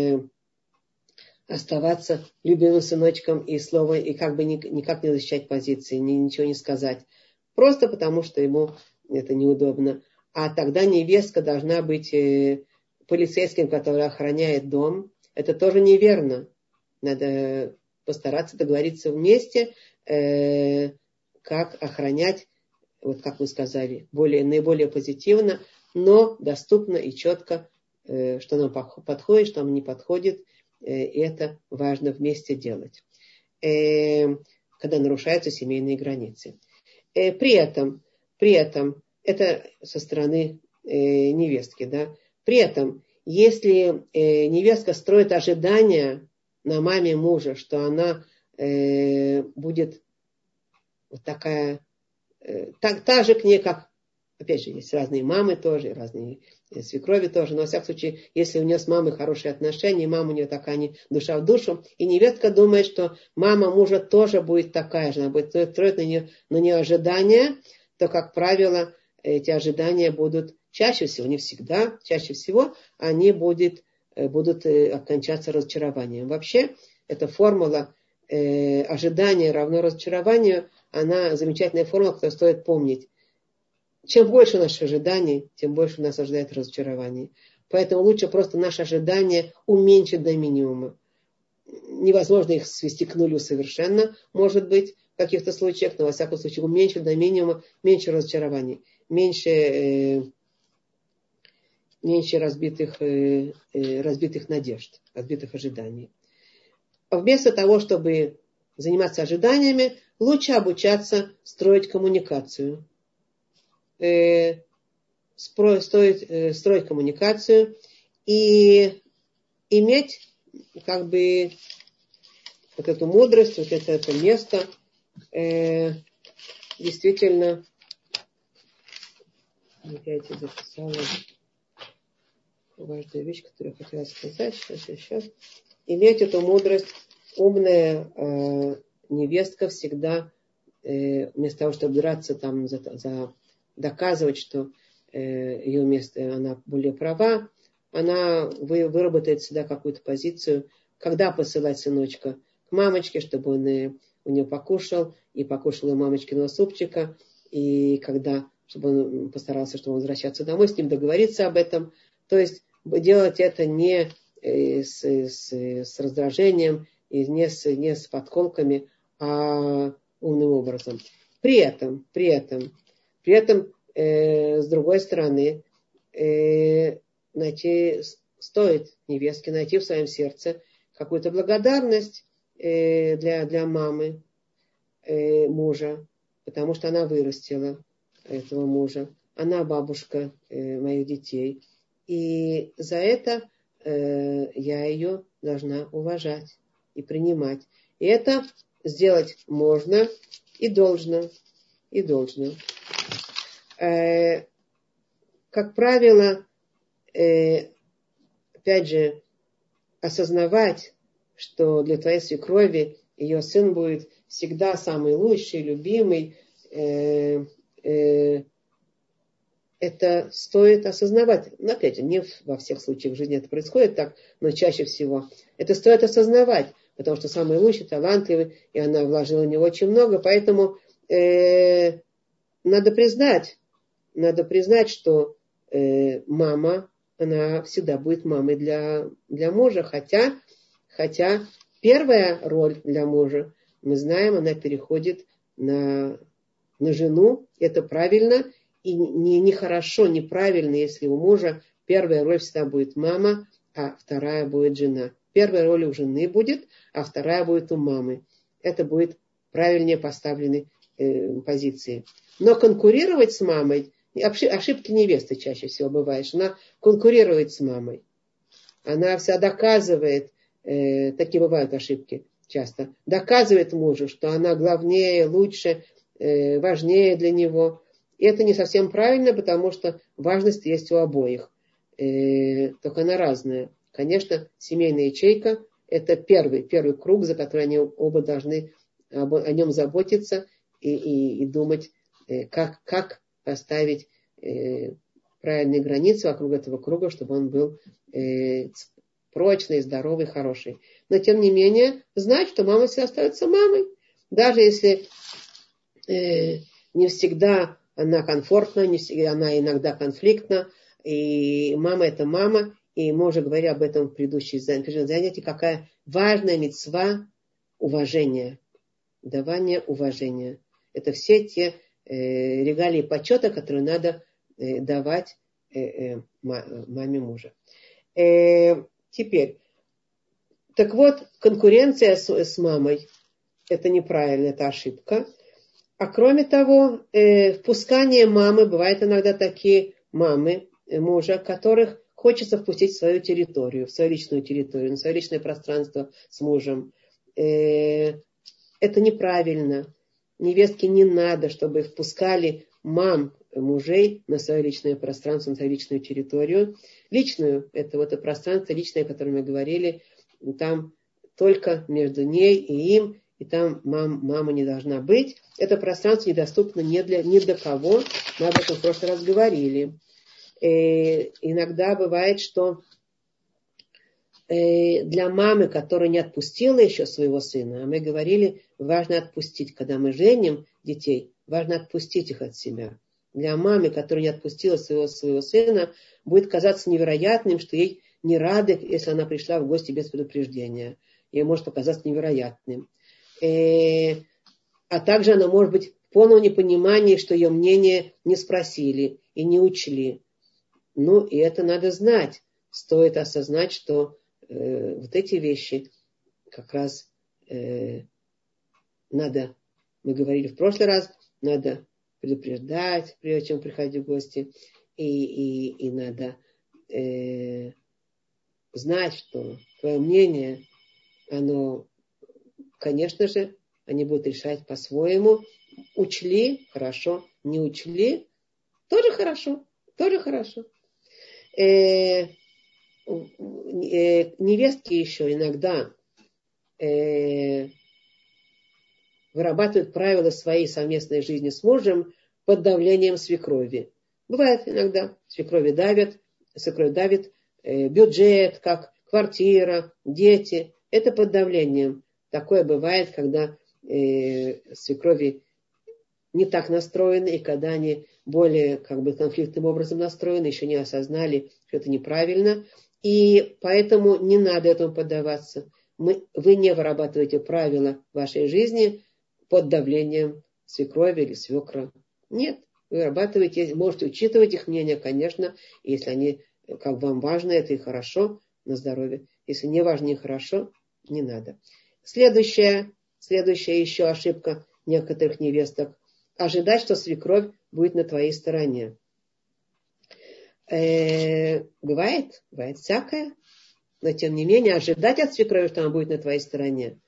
S1: оставаться любимым сыночком и как бы никак не защищать позиции, ничего не сказать. Просто потому, что ему это неудобно. А тогда невестка должна быть полицейским, который охраняет дом. Это тоже неверно. Надо постараться договориться вместе, как охранять, вот как вы сказали, наиболее позитивно, но доступно и четко, что нам подходит, что нам не подходит. И это важно вместе делать, когда нарушаются семейные границы. При этом это со стороны невестки, да. При этом, если невестка строит ожидания на маме мужа, что она будет вот такая, так же к ней, как Опять же, есть разные мамы тоже, разные свекрови тоже. Но, во всяком случае, если у нее с мамой хорошие отношения, мама у нее такая душа в душу, и невестка думает, что мама мужа тоже будет такая же, она будет строить на нее ожидания, то, как правило, эти ожидания будут чаще всего, не всегда, чаще всего, они будут окончаться разочарованием. Вообще, эта формула ожидания равно разочарованию, она замечательная формула, которую стоит помнить. Чем больше наших ожиданий, тем больше нас ожидает разочарование. Поэтому лучше просто наши ожидания уменьшить до минимума. Невозможно их свести к нулю совершенно, может быть, в каких-то случаях, но во всяком случае уменьшить до минимума, меньше разочарований, меньше разбитых надежд, разбитых ожиданий. А вместо того, чтобы заниматься ожиданиями, лучше обучаться строить коммуникацию. Строить коммуникацию и иметь как бы вот эту мудрость, вот это место действительно, я эти записала важная вещь, которую я хотела сказать, сейчас. Иметь эту мудрость, умная невестка всегда вместо того, чтобы драться там доказывать, что ее место, она более права, она выработает всегда какую-то позицию, когда посылать сыночка к мамочке, чтобы он у нее покушал, и покушал у мамочкиного супчика, и чтобы он постарался, чтобы он возвращаться домой, с ним договориться об этом. То есть делать это не с раздражением, и не с подколками, а умным образом. При этом, с другой стороны, стоит невестке найти в своем сердце какую-то благодарность для мамы мужа, потому что она вырастила этого мужа, она бабушка моих детей, и за это я ее должна уважать и принимать. И это сделать можно и должно. Как правило, опять же, осознавать, что для твоей свекрови ее сын будет всегда самый лучший, любимый, это стоит осознавать. Но опять же, не во всех случаях в жизни это происходит так, но чаще всего это стоит осознавать, потому что самый лучший, талантливый, и она вложила в него очень много, поэтому надо признать, что мама, она всегда будет мамой для мужа, хотя первая роль для мужа, мы знаем, она переходит на жену, это правильно, и нехорошо, неправильно, если у мужа первая роль всегда будет мама, а вторая будет жена. Первая роль у жены будет, а вторая будет у мамы. Это будет правильнее поставленной позиции. Но конкурировать с мамой, ошибки невесты чаще всего бывает, что она конкурирует с мамой. Она вся доказывает, такие бывают ошибки часто, доказывает мужу, что она главнее, лучше, важнее для него. И это не совсем правильно, потому что важность есть у обоих. Только она разная. Конечно, семейная ячейка – это первый круг, за который они оба должны о нем заботиться и думать, как поставить правильные границы вокруг этого круга, чтобы он был прочный, здоровый, хороший. Но, тем не менее, знать, что мама всегда остается мамой. Даже если не всегда она комфортна, не всегда она иногда конфликтна. И мама – это мама. И мы уже говорили об этом в предыдущем занятии, какая важная мицва уважения, давание уважения. Это все те регалии почета, которые надо давать маме мужа. Теперь, так вот, конкуренция с мамой – это неправильно, это ошибка. А кроме того, впускание мамы, бывают иногда такие мамы мужа, которых хочется впустить в свою территорию, в свою личную территорию, на свое личное пространство с мужем. Это неправильно. Невестке не надо, чтобы впускали мам мужей на свое личное пространство, на свою личную территорию. Личную, это вот это пространство личное, о котором мы говорили, там только между ней и им, и там мама не должна быть. Это пространство недоступно ни для кого. Мы об этом в прошлый раз говорили. Иногда бывает, что для мамы, которая не отпустила еще своего сына, а мы говорили, важно отпустить, когда мы женим детей, важно отпустить их от себя. Для мамы, которая не отпустила своего сына, будет казаться невероятным, что ей не рады, если она пришла в гости без предупреждения. Ей может показаться невероятным. А также она может быть в полном непонимании, что ее мнение не спросили и не учли. Ну, и это надо знать. Стоит осознать, что вот эти вещи как раз надо, мы говорили в прошлый раз, надо предупреждать, прежде чем приходить в гости. И надо знать, что твое мнение, оно, конечно же, они будут решать по-своему. Учли, хорошо. Не учли, тоже хорошо. Тоже хорошо. Невестки еще иногда вырабатывают правила своей совместной жизни с мужем под давлением свекрови. Бывает иногда, свекровь давит, бюджет, как квартира, дети. Это под давлением. Такое бывает, когда свекрови не так настроены, и когда они более конфликтным образом настроены, еще не осознали, что это неправильно. И поэтому не надо этому поддаваться. Вы не вырабатываете правила вашей жизни под давлением свекрови или свекра. Нет, вы вырабатываете, можете учитывать их мнение, конечно, если они, как вам важно, это и хорошо на здоровье. Если не важно и хорошо, не надо. Следующая еще ошибка некоторых невесток. Ожидать, что свекровь будет на твоей стороне. Бывает всякое, но тем не менее ожидать от свекрови, что она будет на твоей стороне,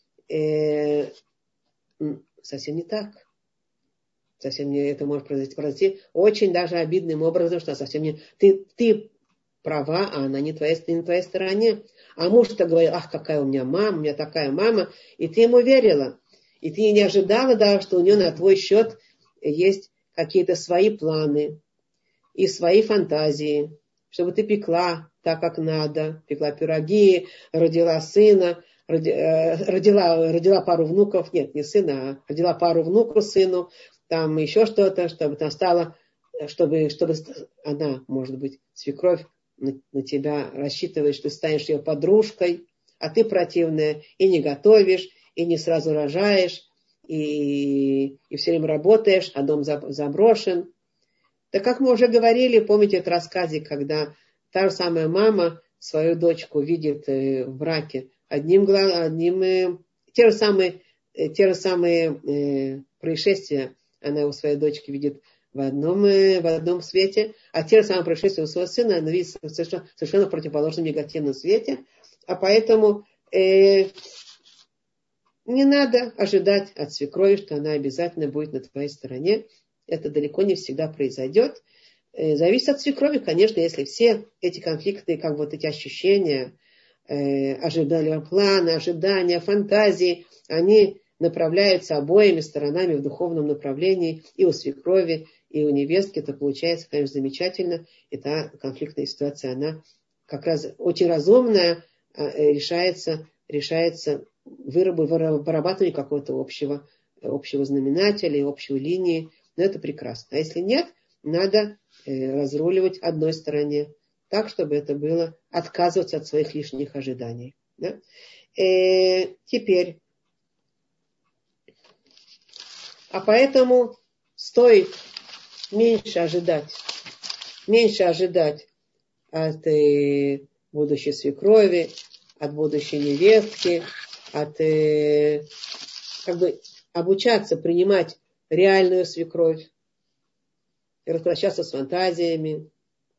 S1: совсем не так. Совсем не это может произойти очень даже обидным образом, что совсем не... Ты права, а она не на твоей стороне. А муж-то говорил, ах, какая у меня такая мама, и ты ему верила. И ты не ожидала, да, что у нее на твой счет есть какие-то свои планы и свои фантазии, чтобы ты пекла так, как надо, пекла пироги, родила сына, родила пару внуков, нет, не сына, а родила пару внуков сыну, там еще что-то, чтобы там стало, чтобы она, может быть, свекровь на тебя рассчитывает, что ты станешь ее подружкой, а ты противная и не готовишь, и не сразу рожаешь, и все время работаешь, а дом заброшен. Так как мы уже говорили, помните этот рассказик, когда та же самая мама свою дочку видит в браке те же самые происшествия она у своей дочки видит в одном свете, а те же самые происшествия у своего сына она видит в совершенно противоположном негативном свете. А поэтому не надо ожидать от свекрови, что она обязательно будет на твоей стороне. Это далеко не всегда произойдет. Зависит от свекрови, конечно, если все эти конфликты, как вот эти ощущения, ожидания плана, ожидания, фантазии, они направляются обоими сторонами в духовном направлении, и у свекрови, и у невестки, то получается, конечно, замечательно. И та конфликтная ситуация, она как раз очень разумная, решается вырабатывание какого-то общего знаменателя, общей линии. Но это прекрасно. А если нет, надо разруливать одной стороне, так, чтобы это было отказываться от своих лишних ожиданий. Да? Теперь. А поэтому стоит меньше ожидать от будущей свекрови, от будущей невестки, обучаться принимать реальную свекровь и распрощаться с фантазиями.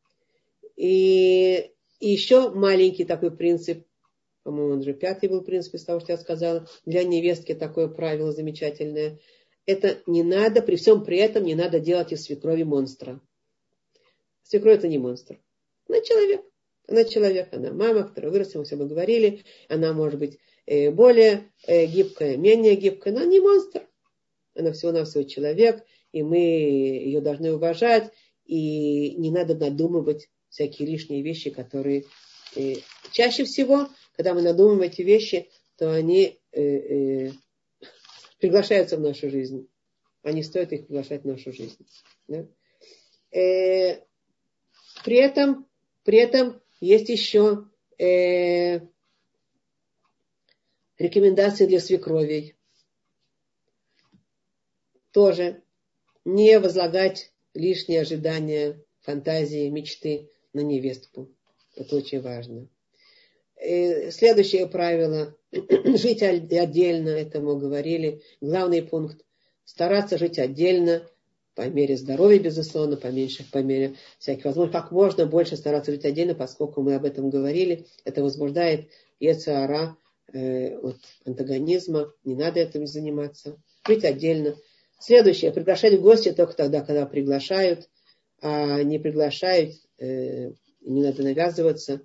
S1: И еще маленький такой принцип, по-моему, он же 5-й был принцип из того, что я сказала, для невестки такое правило замечательное. это не надо, при всем при этом не надо делать из свекрови монстра. Свекровь это не монстр. Она человек. Она человек, она мама, которая выросла, мы с вами говорили. Она может быть более гибкая, менее гибкая, но она не монстр. Она всего-навсего человек, и мы ее должны уважать, и не надо надумывать всякие лишние вещи, которые чаще всего, когда мы надумываем эти вещи, то они приглашаются в нашу жизнь. А не стоит их приглашать в нашу жизнь. Да? При этом есть еще рекомендации для свекровей. Тоже не возлагать лишние ожидания, фантазии, мечты на невестку. Это очень важно. Следующее правило. Жить отдельно, это мы говорили. Главный пункт. Стараться жить отдельно, по мере здоровья, безусловно, по мере всяких возможностей. Как можно больше стараться жить отдельно, поскольку мы об этом говорили. Это возбуждает йецер хара от антагонизма. Не надо этим заниматься. Жить отдельно. Следующее. Приглашать в гости только тогда, когда приглашают. А не приглашают, не надо навязываться.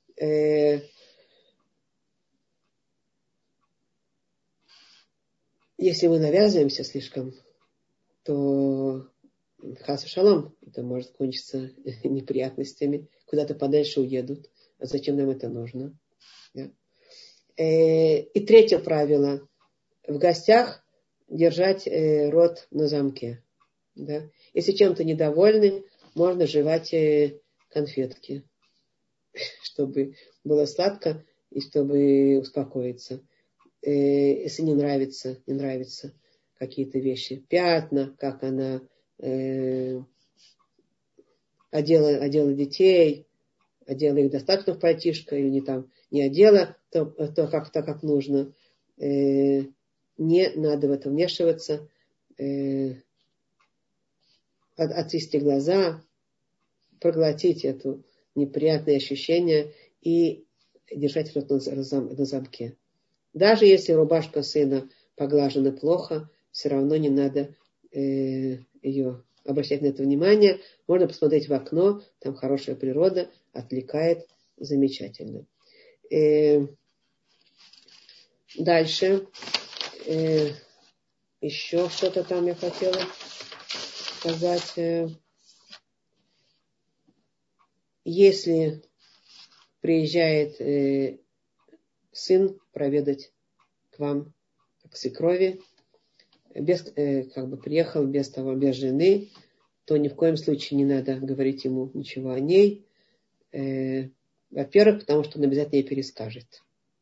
S1: Если мы навязываемся слишком, то хас вешалом, это может кончиться неприятностями. Куда-то подальше уедут. А зачем нам это нужно? Да? И третье правило. В гостях держать рот на замке. Да? Если чем-то недовольны, можно жевать конфетки, чтобы было сладко и чтобы успокоиться. Если не нравятся какие-то вещи, пятна, как она одела детей, одела их достаточно в пальтишко, или не одела, то как нужно. Не надо в это вмешиваться. Отвести глаза, проглотить это неприятное ощущение и держать рот на замке. Даже если рубашка сына поглажена плохо, все равно не надо ее обращать на это внимание. Можно посмотреть в окно, там хорошая природа, отвлекает замечательно. Дальше. Еще что-то там я хотела сказать. Если приезжает сын проведать к вам, к свекрови, приехал без жены, то ни в коем случае не надо говорить ему ничего о ней. Во-первых, потому что он обязательно ей перескажет.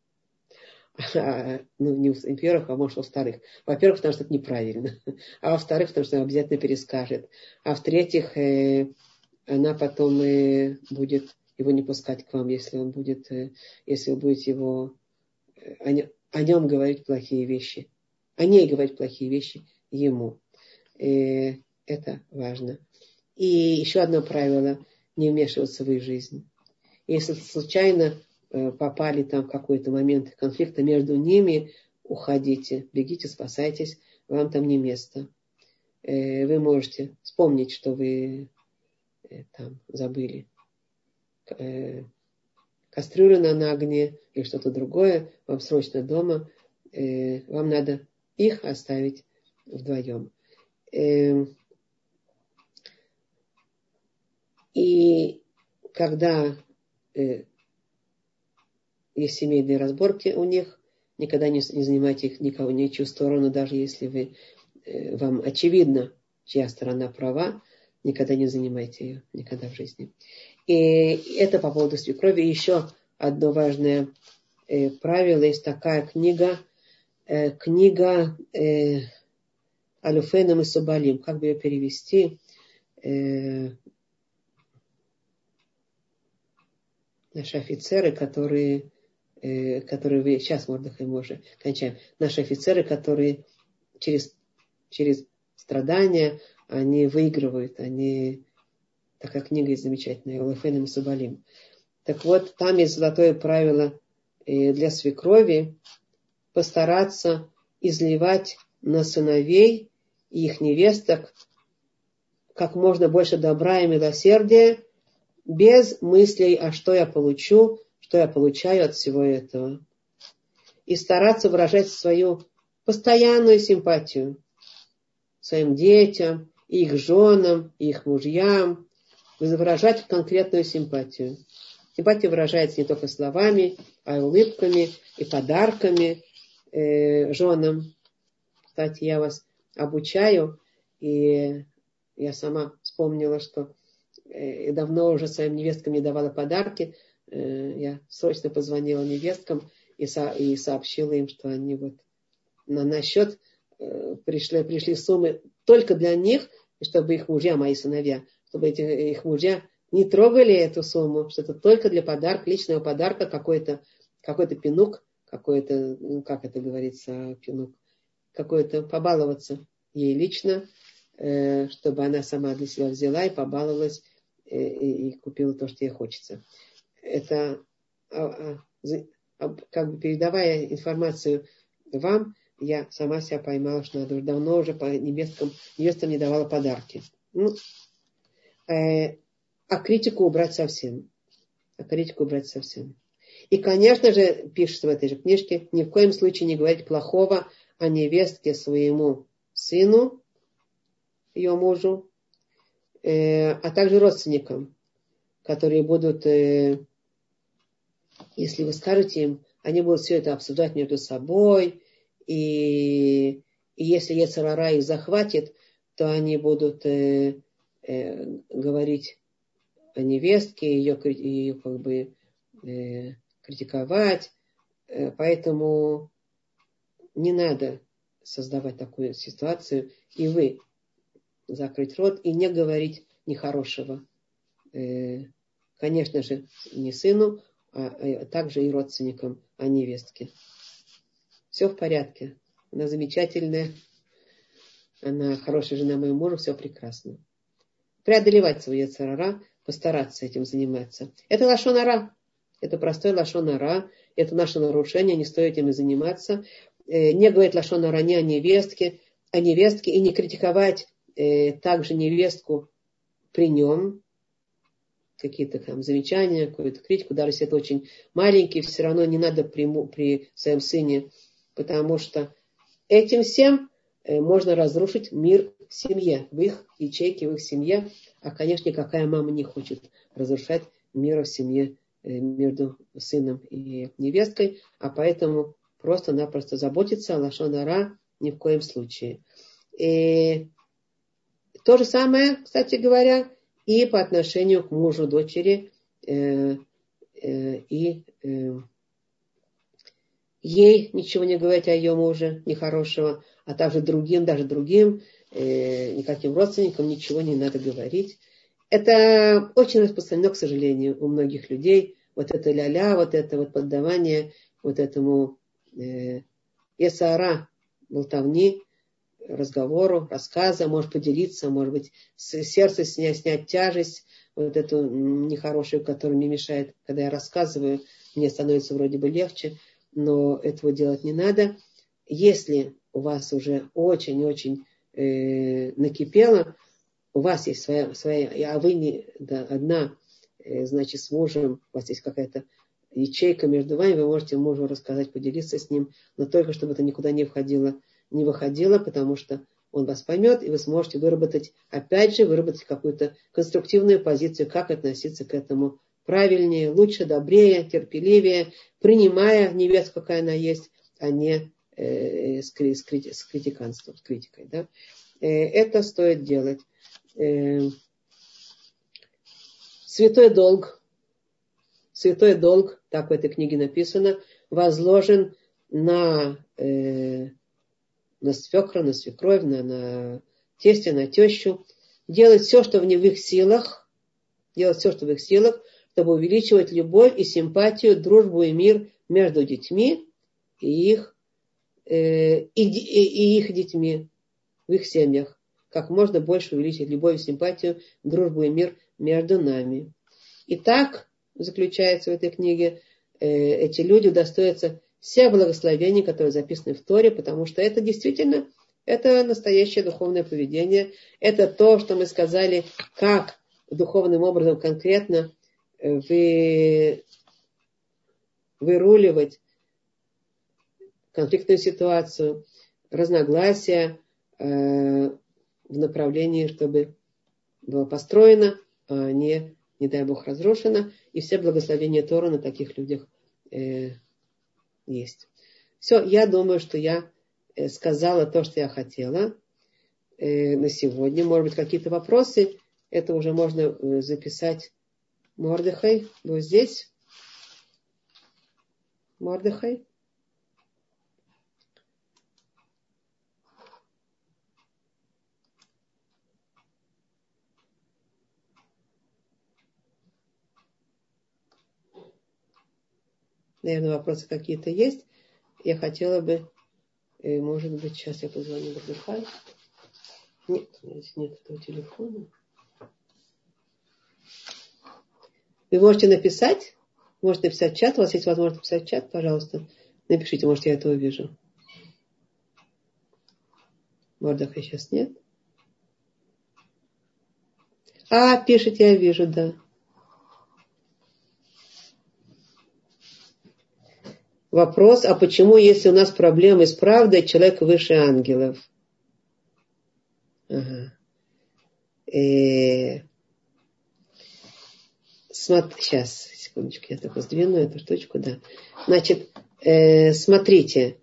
S1: Не во-первых, а может во-вторых. Во-первых, потому что это неправильно. А во-вторых, потому что он обязательно перескажет. А в-третьих, она потом будет его не пускать к вам, если вы будете его о нем говорить плохие вещи. О ней говорить плохие вещи ему. Это важно. И еще одно правило. Не вмешиваться в их жизнь. Если случайно попали там в какой-то момент конфликта между ними, уходите, бегите, спасайтесь. Вам там не место. Вы можете вспомнить, что вы там забыли кастрюлю на огне или что-то другое, вам срочно дома, вам надо их оставить вдвоем. И когда есть семейные разборки у них, никогда не занимайте их никого ничью сторону, даже если вам очевидно, чья сторона права, никогда не занимайте ее, никогда в жизни. И это по поводу свекрови. Еще одно важное правило. Есть такая книга Алюфейным и Собалим. Как бы ее перевести? Наши офицеры, которые сейчас, Мордехай, мы уже кончаем. Наши офицеры, которые через страдания, они выигрывают, такая книга есть замечательная, Алюфейным и Собалим. Так вот, там есть золотое правило для свекрови постараться изливать на сыновей и их невесток как можно больше добра и милосердия, без мыслей, а что я получу, что я получаю от всего этого. И стараться выражать свою постоянную симпатию своим детям, и их женам, и их мужьям, выражать конкретную симпатию. Симпатия выражается не только словами, а и улыбками, и подарками женам. Кстати, я вас обучаю, и я сама вспомнила, что давно уже своим невесткам не давала подарки. Я срочно позвонила невесткам и сообщила им, что они вот на счет пришли суммы только для них, чтобы их мужья, мои сыновья, чтобы их мужья не трогали эту сумму, что это только для подарка, личного подарка, какой-то пинук, какой-то, как это говорится, пинук, какой-то побаловаться ей лично, чтобы она сама для себя взяла и побаловалась, и купила то, что ей хочется. Это, как бы передавая информацию вам, я сама себя поймала, что надо уже давно уже по невестам не давала подарки. А критику убрать совсем. И, конечно же, пишется в этой же книжке, ни в коем случае не говорить плохого о невестке своему сыну, ее мужу, а также родственникам, которые будут, если вы скажете им, они будут все это обсуждать между собой, и если йецер ара их захватит, то они будут говорить о невестке, ее как бы критиковать. Поэтому не надо создавать такую ситуацию, и вы закрыть рот и не говорить нехорошего. Конечно же, не сыну, а также и родственникам о невестке. Все в порядке. Она замечательная. Она хорошая жена моему мужу, все прекрасно. Преодолевать свой йецер ара, постараться этим заниматься. Это лашон ара. Это простой лашон ара. Это наше нарушение, не стоит этим и заниматься. Не говорить лашон ара не о невестке и не критиковать также невестку при нем. Какие-то там замечания, какую-то критику, даже если это очень маленький, все равно не надо при своем сыне, потому что этим всем можно разрушить мир в семье, в их ячейке, в их семье. А, конечно, никакая мама не хочет разрушать мир в семье между сыном и невесткой, а поэтому просто-напросто заботиться о лашон ара ни в коем случае. И то же самое, кстати говоря, и по отношению к мужу, дочери, и ей ничего не говорить о ее муже нехорошего, а также даже другим, никаким родственникам ничего не надо говорить. Это очень распространено, к сожалению, у многих людей. Вот это ля-ля, вот это вот поддавание вот этому йецер ара, болтовни, разговору, рассказа, может поделиться, может быть, с сердца снять тяжесть, вот эту нехорошую, которая мне мешает, когда я рассказываю, мне становится вроде бы легче, но этого делать не надо. Если у вас уже очень-очень накипело, у вас есть своя, а вы не одна, значит, с мужем, у вас есть какая-то ячейка между вами, вы можете мужу рассказать, поделиться с ним, но только чтобы это никуда не выходило, потому что он вас поймет, и вы сможете выработать какую-то конструктивную позицию, как относиться к этому правильнее, лучше, добрее, терпеливее, принимая невестку, какая она есть, а не с критиканством, с критикой. Да? Это стоит делать. Святой долг, так в этой книге написано, возложен на свекра, на свекровь, на тестя, на тещу, делать все, что в их силах, чтобы увеличивать любовь и симпатию, дружбу и мир между детьми и их детьми в их семьях. Как можно больше увеличить любовь и симпатию, дружбу и мир между нами. И так, заключается в этой книге, эти люди удостоятся всех благословений, которые записаны в Торе, потому что это действительно Это настоящее духовное поведение. Это то, что мы сказали, как духовным образом конкретно выруливать конфликтную ситуацию, разногласия в направлении, чтобы было построено, а не дай Бог, разрушено. И все благословения Торы на таких людях есть. Все, я думаю, что я сказала то, что я хотела на сегодня. Может быть, какие-то вопросы. Это уже можно записать. Мордехай, вы здесь? Мордехай? Наверное, вопросы какие-то есть. Я хотела бы, может быть, сейчас я позвоню Мордехай. Нет, здесь нет этого телефона. Вы можете написать, можете написать в чат, у вас есть возможность написать в чат, пожалуйста. Напишите, может, я это увижу. Мордеха сейчас нет. Пишите, я вижу, да. Вопрос, а почему, если у нас проблемы с правдой, человек выше ангелов? Ага. Сейчас, секундочку, я только сдвину эту штучку, да. Значит, смотрите.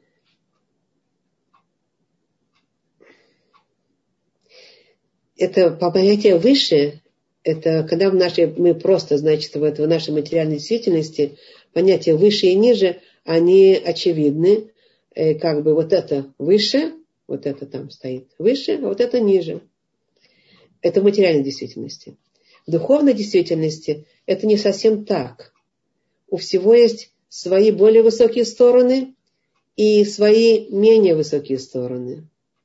S1: Это по понятию выше, это когда мы просто, значит, в нашей материальной действительности понятия выше и ниже, они очевидны. Как бы вот это выше, вот это там стоит выше, а вот это ниже. Это в материальной действительности. В духовной действительности это не совсем так. У всего есть свои более высокие стороны и свои менее высокие стороны.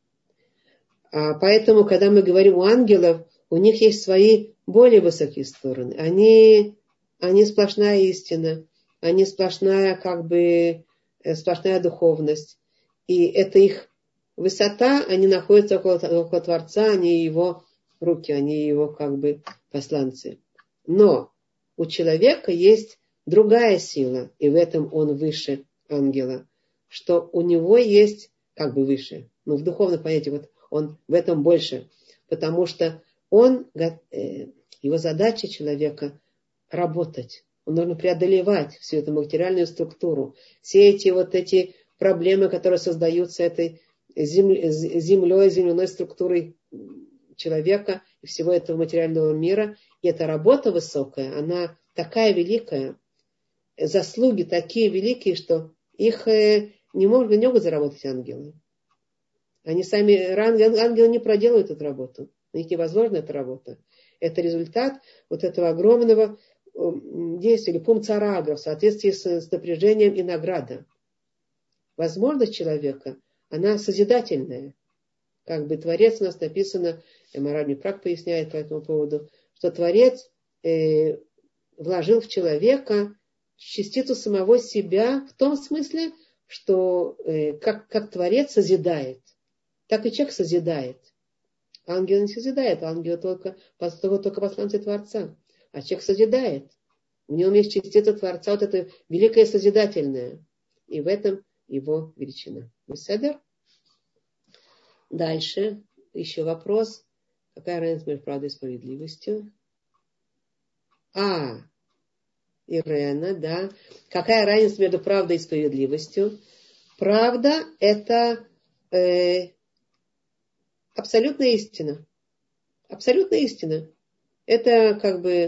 S1: Поэтому, когда мы говорим о ангелах, у них есть свои более высокие стороны. Они сплошная истина, они сплошная духовность. И это их высота, они находятся около Творца, они его руки, они его посланцы. Но у человека есть другая сила, и в этом он выше ангела, что у него есть выше, в духовном понятии, он в этом больше, потому что его задача человека работать. Он должен преодолевать всю эту материальную структуру, все эти проблемы, которые создаются этой землей, земляной структурой человека и всего этого материального мира. И эта работа высокая, она такая великая, заслуги такие великие, что их не могут заработать ангелы. Они сами, ангелы не проделают эту работу. У них невозможна эта работа. Это результат этого огромного действия, или пумцарага, в соответствии с напряжением и награда. Возможность человека, она созидательная. Творец, у нас написано, Мораль Мипрак поясняет по этому поводу, что Творец вложил в человека частицу самого себя в том смысле, что как Творец созидает, так и человек созидает. Ангел не созидает, ангел только посланцы Творца. А человек созидает. В нем есть частица Творца, это великое созидательное. И в этом его величина. Беседер? Дальше еще вопрос. Какая разница между правдой и справедливостью? Ирена, да. Какая разница между правдой и справедливостью? Правда – это абсолютная истина. Абсолютная истина. Это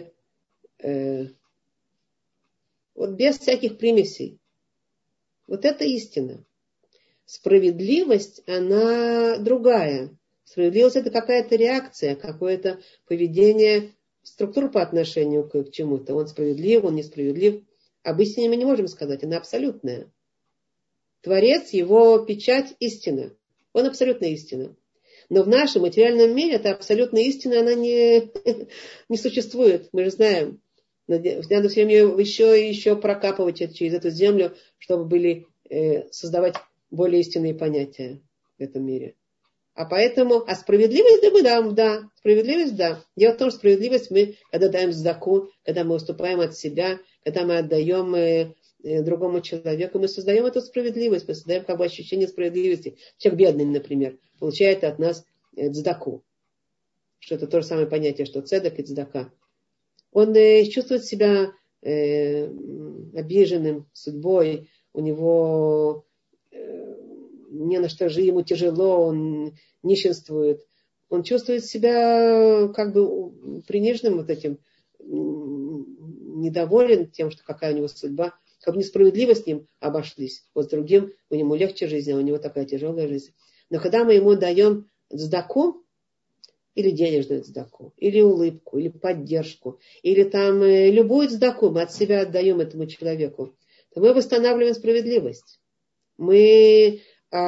S1: без всяких примесей. Это истина. Справедливость, она другая. Справедливость – это какая-то реакция, какое-то поведение, структура по отношению к чему-то. Он справедлив, он несправедлив. Об истине мы не можем сказать, она абсолютная. Творец, его печать – истина. Он абсолютная истина. Но в нашем материальном мире эта абсолютная истина, она не существует. Мы же знаем. Надо все время еще прокапывать через эту землю, чтобы создавать более истинные понятия в этом мире. А поэтому, а справедливость, да, справедливость, да. Дело в том, что справедливость мы, когда даем сдаку, когда мы уступаем от себя, когда мы отдаем другому человеку, мы создаем эту справедливость, мы создаем как бы ощущение справедливости. Человек бедный, например, получает от нас цдаку, что это то же самое понятие, что цедак и цдака. Он чувствует себя обиженным судьбой, у него не на что жить, ему тяжело, он нищенствует. Он чувствует себя как бы приниженным вот этим, недоволен тем, что какая у него судьба, как бы несправедливо с ним обошлись. Вот с другим у него легче жизнь, а у него такая тяжелая жизнь. Но когда мы ему даем цдаку, или денежную цдаку, или улыбку, или поддержку, или там любую цдаку мы от себя отдаем этому человеку, то мы восстанавливаем справедливость. Мы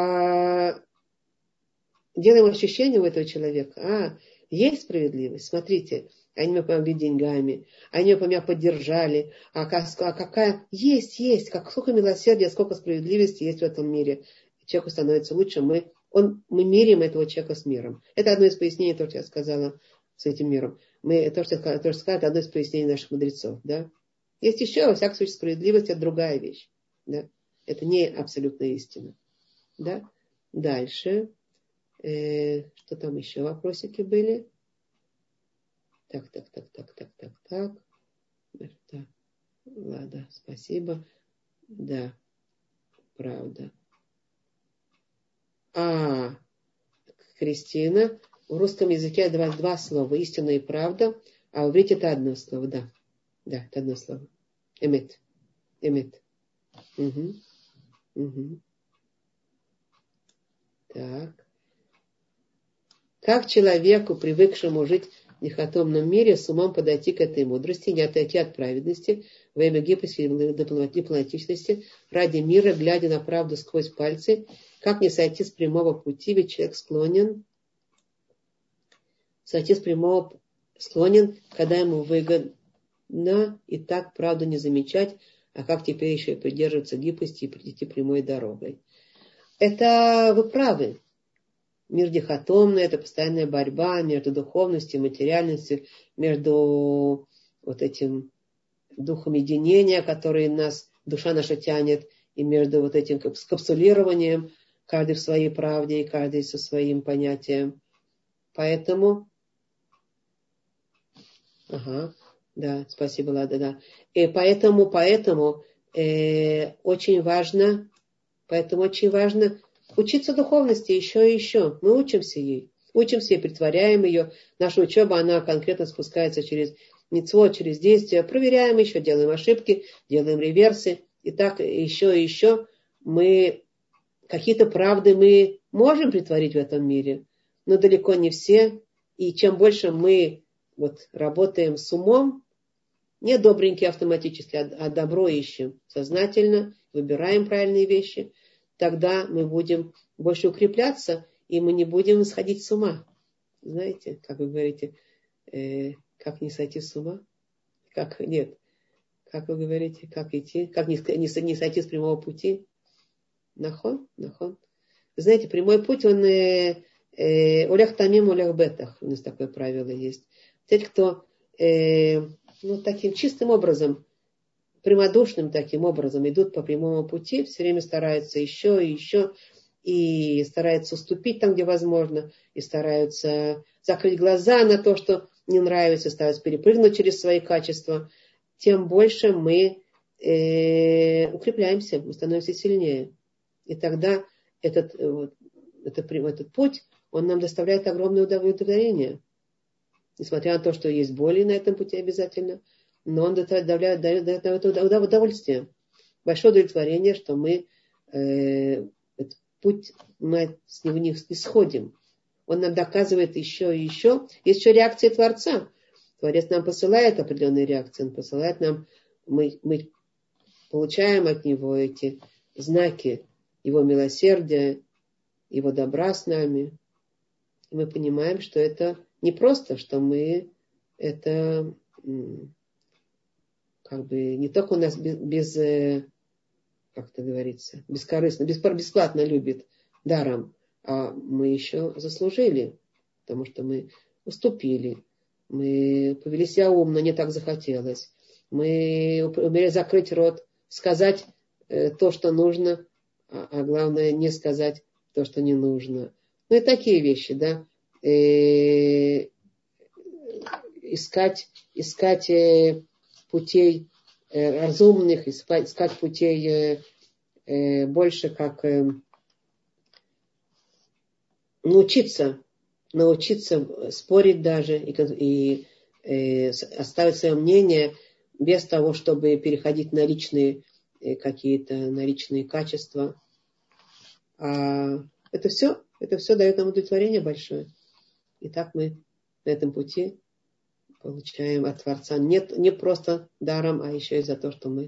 S1: делаем ощущение у этого человека, есть справедливость, смотрите, они мне помогли деньгами, они меня поддержали, какая есть, сколько милосердия, сколько справедливости есть в этом мире. Человеку становится лучше, мы мирим этого человека с миром. Это одно из пояснений, то, что я сказала с этим миром. То, что я сказала, это одно из пояснений наших мудрецов. Да? Есть еще, во всяком случае, справедливость, это другая вещь. Да? Это не абсолютная истина. Да? Дальше. Что там еще вопросики были? Так. Ладно, спасибо. Да, правда. Кристина, в русском языке два слова, истина и правда, а в иврите это одно слово, да. Да, это одно слово. Эмет. Угу. Так. Как человеку, привыкшему жить в дихотомном мире, с умом подойти к этой мудрости, не отойти от праведности, во имя гибкости и дипломатичности, ради мира, глядя на правду сквозь пальцы, как не сойти с прямого пути, ведь человек склонен, когда ему выгодно и так правду не замечать, а как теперь еще и придерживаться гибкости и идти прямой дорогой. Это вы правы. Мир дихотомный, это постоянная борьба между духовностью и материальностью, между вот этим духом единения, который душа наша тянет, и между вот этим скапсулированием, каждый в своей правде и каждый со своим понятием. Поэтому, да, спасибо, Лада, да. И поэтому очень важно учиться духовности еще и еще. Мы учимся ей. Учимся и притворяем ее. Наша учеба, она конкретно спускается через мицвот, через действия. Проверяем еще, делаем ошибки, делаем реверсы. И так еще и еще какие-то правды мы можем притворить в этом мире, но далеко не все. И чем больше мы работаем с умом, не добренькие автоматически, а добро ищем сознательно, выбираем правильные вещи, тогда мы будем больше укрепляться, и мы не будем сходить с ума. Знаете, как вы говорите, как не сойти с ума? Как вы говорите, как идти? Как не сойти с прямого пути? Нахон? Вы знаете, прямой путь, он олех тамим, олех бетах. У нас такое правило есть. Те, кто таким чистым образом, прямодушным таким образом идут по прямому пути, все время стараются еще и еще, и стараются уступить там, где возможно, и стараются закрыть глаза на то, что не нравится, стараются перепрыгнуть через свои качества, тем больше мы укрепляемся, мы становимся сильнее. И тогда этот путь, он нам доставляет огромное удовлетворение. Несмотря на то, что есть боли на этом пути обязательно, но он дает удовольствие. Большое удовлетворение, что мы этот путь, мы с него не сходим. Он нам доказывает еще и еще. Есть еще реакции Творца. Творец нам посылает определенные реакции. Он посылает нам, мы получаем от него эти знаки его милосердия, его добра с нами. И мы понимаем, что это не просто, что мы это как бы не только у нас как это говорится, бескорыстно, бесплатно любит даром, А мы еще заслужили, потому что мы уступили, мы повели себя умно, не так захотелось. Мы умели закрыть рот, сказать то, что нужно, а главное не сказать то, что не нужно. Ну и такие вещи, да. Искать путей разумных, искать путей больше как научиться спорить даже и оставить свое мнение без того, чтобы переходить на личные какие-то, на личные качества. А это все дает нам удовлетворение большое. И так мы на этом пути получаем от Творца не просто даром, а еще и за то, что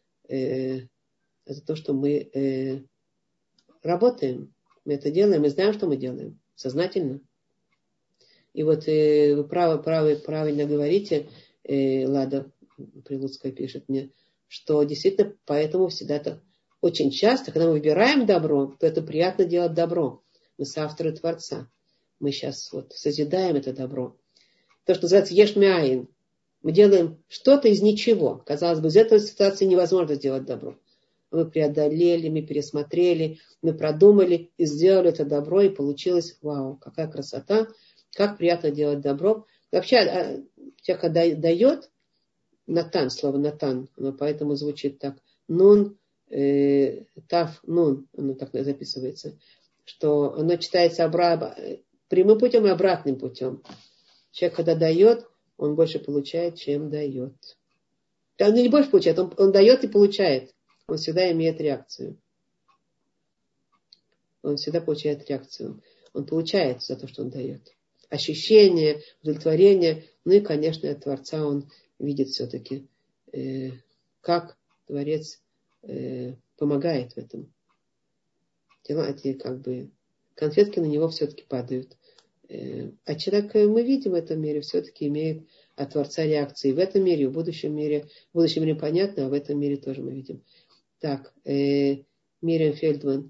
S1: мы работаем. Мы это делаем, мы знаем, что мы делаем. Сознательно. И вот вы правильно говорите, Лада Прилуцкая пишет мне, что действительно поэтому всегда очень часто, когда мы выбираем добро, то это приятно делать добро. Мы соавторы Творца. Мы сейчас вот созидаем это добро. То, что называется еш миаин. Мы делаем что-то из ничего. Казалось бы, из этой ситуации невозможно сделать добро. Мы преодолели, мы пересмотрели, мы продумали и сделали это добро, и получилось, вау, какая красота, как приятно делать добро. Вообще, тех, кто дает, Натан, слово Натан, оно поэтому звучит так, нун, тав, нун, оно так записывается, что оно читается прямым путем и обратным путем. Человек, когда дает, он больше получает, чем дает. Он не больше получает, он дает и получает. Он всегда имеет реакцию. Он всегда получает реакцию. Он получает за то, что он дает. Ощущение, удовлетворение. Ну и, конечно, от Творца он видит все-таки, как Творец помогает в этом. Эти как бы конфетки на него все-таки падают. А человек, мы видим в этом мире, все-таки имеет от Творца реакции. В этом мире, в будущем мире понятно, а в этом мире тоже мы видим. Так, Мириам Фельдман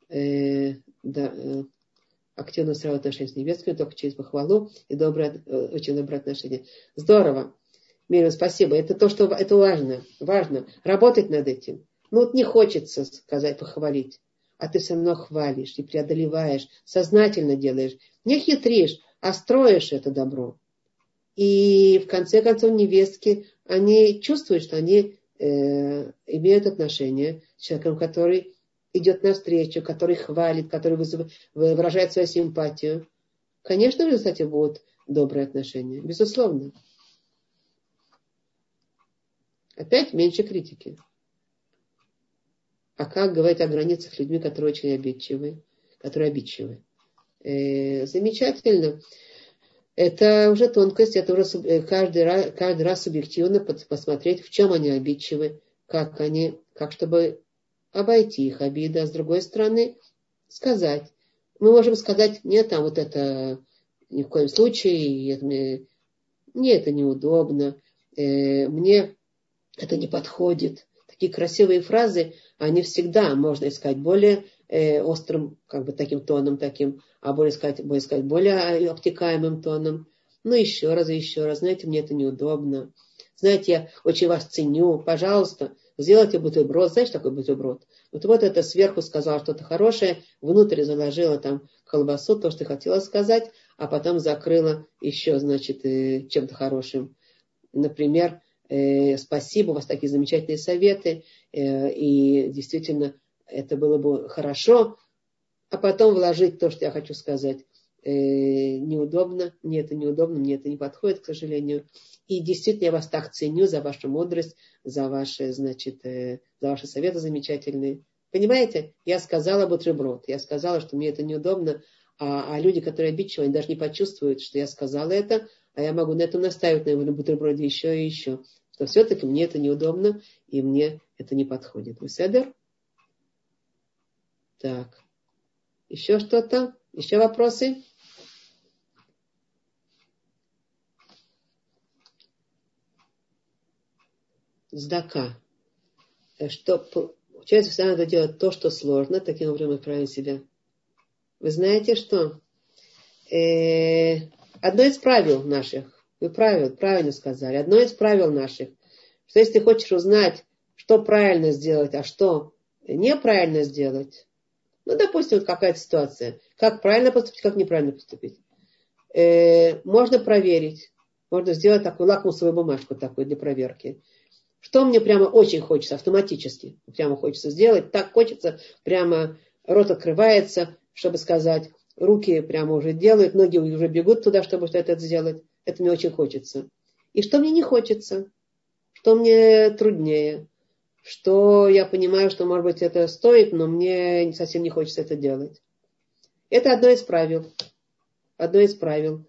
S1: активно устраивает отношения с невестками, только через похвалу и очень доброе отношение. Здорово. Мириам, спасибо. Это то, что это важно. Важно работать над этим. Ну вот не хочется сказать, похвалить, а ты все равно хвалишь и преодолеваешь, сознательно делаешь. Не хитришь, а строишь это добро. И в конце концов невестки, они чувствуют, что они имеют отношение с человеком, который идет навстречу, который хвалит, который выражает свою симпатию. Конечно, в результате будут добрые отношения. Безусловно. Опять меньше критики. А как говорить о границах с людьми, которые очень обидчивы? Замечательно. Это уже тонкость, это уже каждый раз субъективно посмотреть, в чем они обидчивы, как чтобы обойти их обиды, а с другой стороны сказать. Мы можем сказать, нет, там вот это ни в коем случае, мне это неудобно, мне это не подходит. Такие красивые фразы, они всегда можно искать более острым, как бы таким тоном, а более сказать более обтекаемым тоном. Ну, еще раз. Знаете, мне это неудобно. Знаете, я очень вас ценю. Пожалуйста, сделайте бутерброд. Знаешь, такой бутерброд? Вот это сверху сказала что-то хорошее, внутрь заложила там колбасу, то, что хотела сказать, а потом закрыла еще, значит, чем-то хорошим. Например, спасибо, у вас такие замечательные советы, и действительно это было бы хорошо, а потом вложить то, что я хочу сказать. Неудобно, мне это не подходит, к сожалению. И действительно я вас так ценю за вашу мудрость, за ваши советы замечательные. Понимаете, я сказала бутерброд, я сказала, что мне это неудобно, а люди, которые обидчивы, они даже не почувствуют, что я сказала это, а я могу на этом настаивать на бутерброде еще и еще. Что все-таки мне это неудобно, и мне это не подходит. Беседер? Так. Еще что-то? Еще вопросы? Сдака. Получается, всегда надо делать то, что сложно, таким образом исправить себя. Вы знаете что? Одно из правил наших, вы правильно сказали, одно из правил наших, что если ты хочешь узнать, что правильно сделать, а что неправильно сделать, ну, допустим, вот какая-то ситуация, как правильно поступить, как неправильно поступить, можно проверить, можно сделать такую лакмусовую бумажку такую для проверки. Что мне прямо очень хочется, автоматически, прямо хочется сделать, так хочется, прямо рот открывается, чтобы сказать, руки прямо уже делают, ноги уже бегут туда, чтобы это сделать. Это мне очень хочется. И что мне не хочется, что мне труднее, что я понимаю, что, может быть, это стоит, но мне совсем не хочется это делать. Это одно из правил. Одно из правил.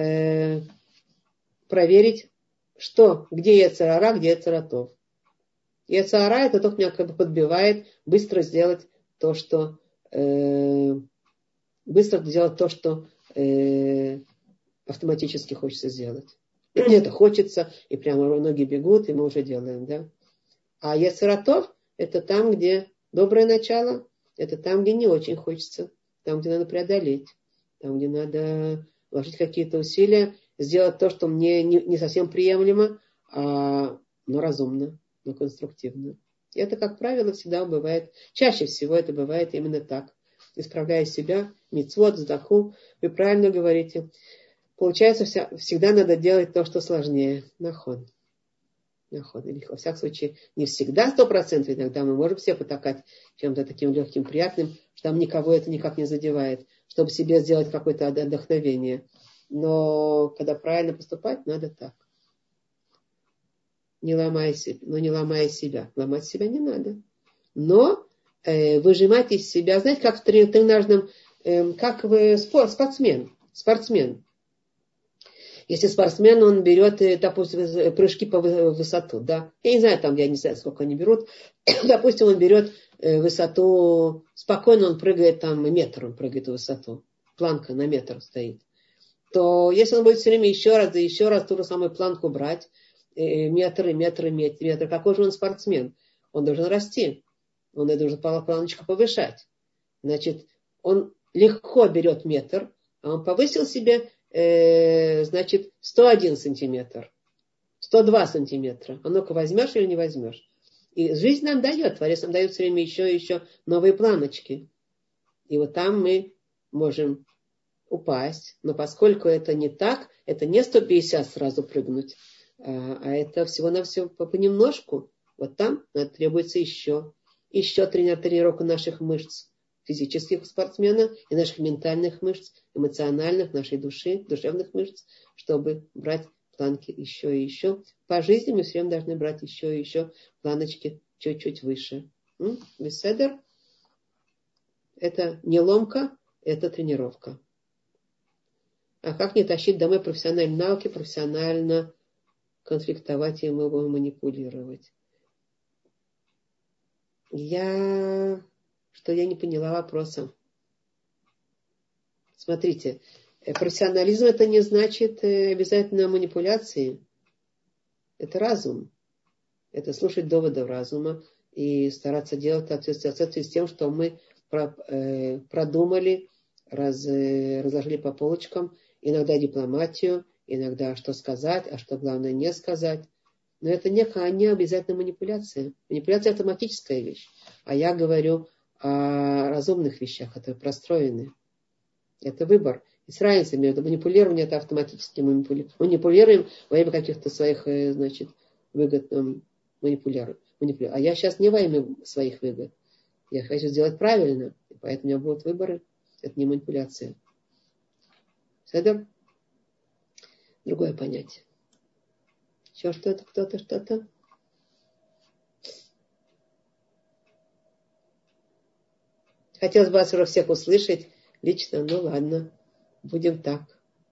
S1: Проверить, что, где Йецер ара, где Йецер тов. Йецер ара это то, что меня как бы подбивает быстро сделать то, что автоматически хочется сделать. Мне это хочется, и прямо ноги бегут, и мы уже делаем, да. А Йецер ара тов это там, где доброе начало, это там, где не очень хочется, там, где надо преодолеть, там, где надо вложить какие-то усилия, сделать то, что мне не совсем приемлемо, но разумно, но конструктивно. И это, как правило, всегда бывает, чаще всего это бывает именно так. Исправляя себя, мицвот, сдаху, вы правильно говорите. Получается, всегда надо делать то, что сложнее. Нахон. Или, во всяком случае, не всегда 100%, иногда мы можем все потакать чем-то таким легким, приятным, что там никого это никак не задевает, чтобы себе сделать какое-то отдохновение. Но когда правильно поступать, надо так. Не ломая себя. Ломать себя не надо. Но выжимать из себя, знаете, как в тренажном, как вы спортсмен. Если спортсмен, он берет, допустим, прыжки по высоту, да. Я не знаю, сколько они берут. Допустим, он берет высоту, спокойно он прыгает там метр, он прыгает в высоту. Планка на метр стоит. То если он будет все время еще раз ту же самую планку брать, метр, какой же он спортсмен? Он должен расти. Он должен планочку повышать. Значит, он легко берет метр, а он повысил себе, 101 сантиметр, 102 сантиметра. А ну-ка, возьмешь или не возьмешь? И жизнь нам дает, Творец нам дает все время еще и еще новые планочки. И вот там мы можем упасть. Но поскольку это не так, это не 150 сразу прыгнуть, а это всего-навсего понемножку. Вот там требуется еще тренировка наших мышц, физических спортсменов и наших ментальных мышц, эмоциональных, нашей души, душевных мышц, чтобы брать планки еще и еще. По жизни мы все время должны брать еще и еще планочки чуть-чуть выше. Беседер – это не ломка, это тренировка. А как не тащить домой профессиональные навыки, профессионально конфликтовать и манипулировать? Я не поняла вопроса. Смотрите, профессионализм это не значит обязательно манипуляции. Это разум. Это слушать доводы разума и стараться делать в соответствии с тем, что мы продумали, разложили по полочкам. Иногда дипломатию, иногда что сказать, а что главное не сказать. Но это не обязательно манипуляция. Манипуляция автоматическая вещь. А я говорю о разумных вещах, которые простроены. Это выбор. Есть разница между манипулированием, это автоматически манипулируем во имя каких-то своих, выгод манипулируем. А я сейчас не во имя своих выгод. Я хочу сделать правильно, и поэтому у меня будут выборы. Это не манипуляция. Это другое понятие. Еще что-то, кто-то, что-то? Хотелось бы вас уже всех услышать лично, ну ладно, будем так.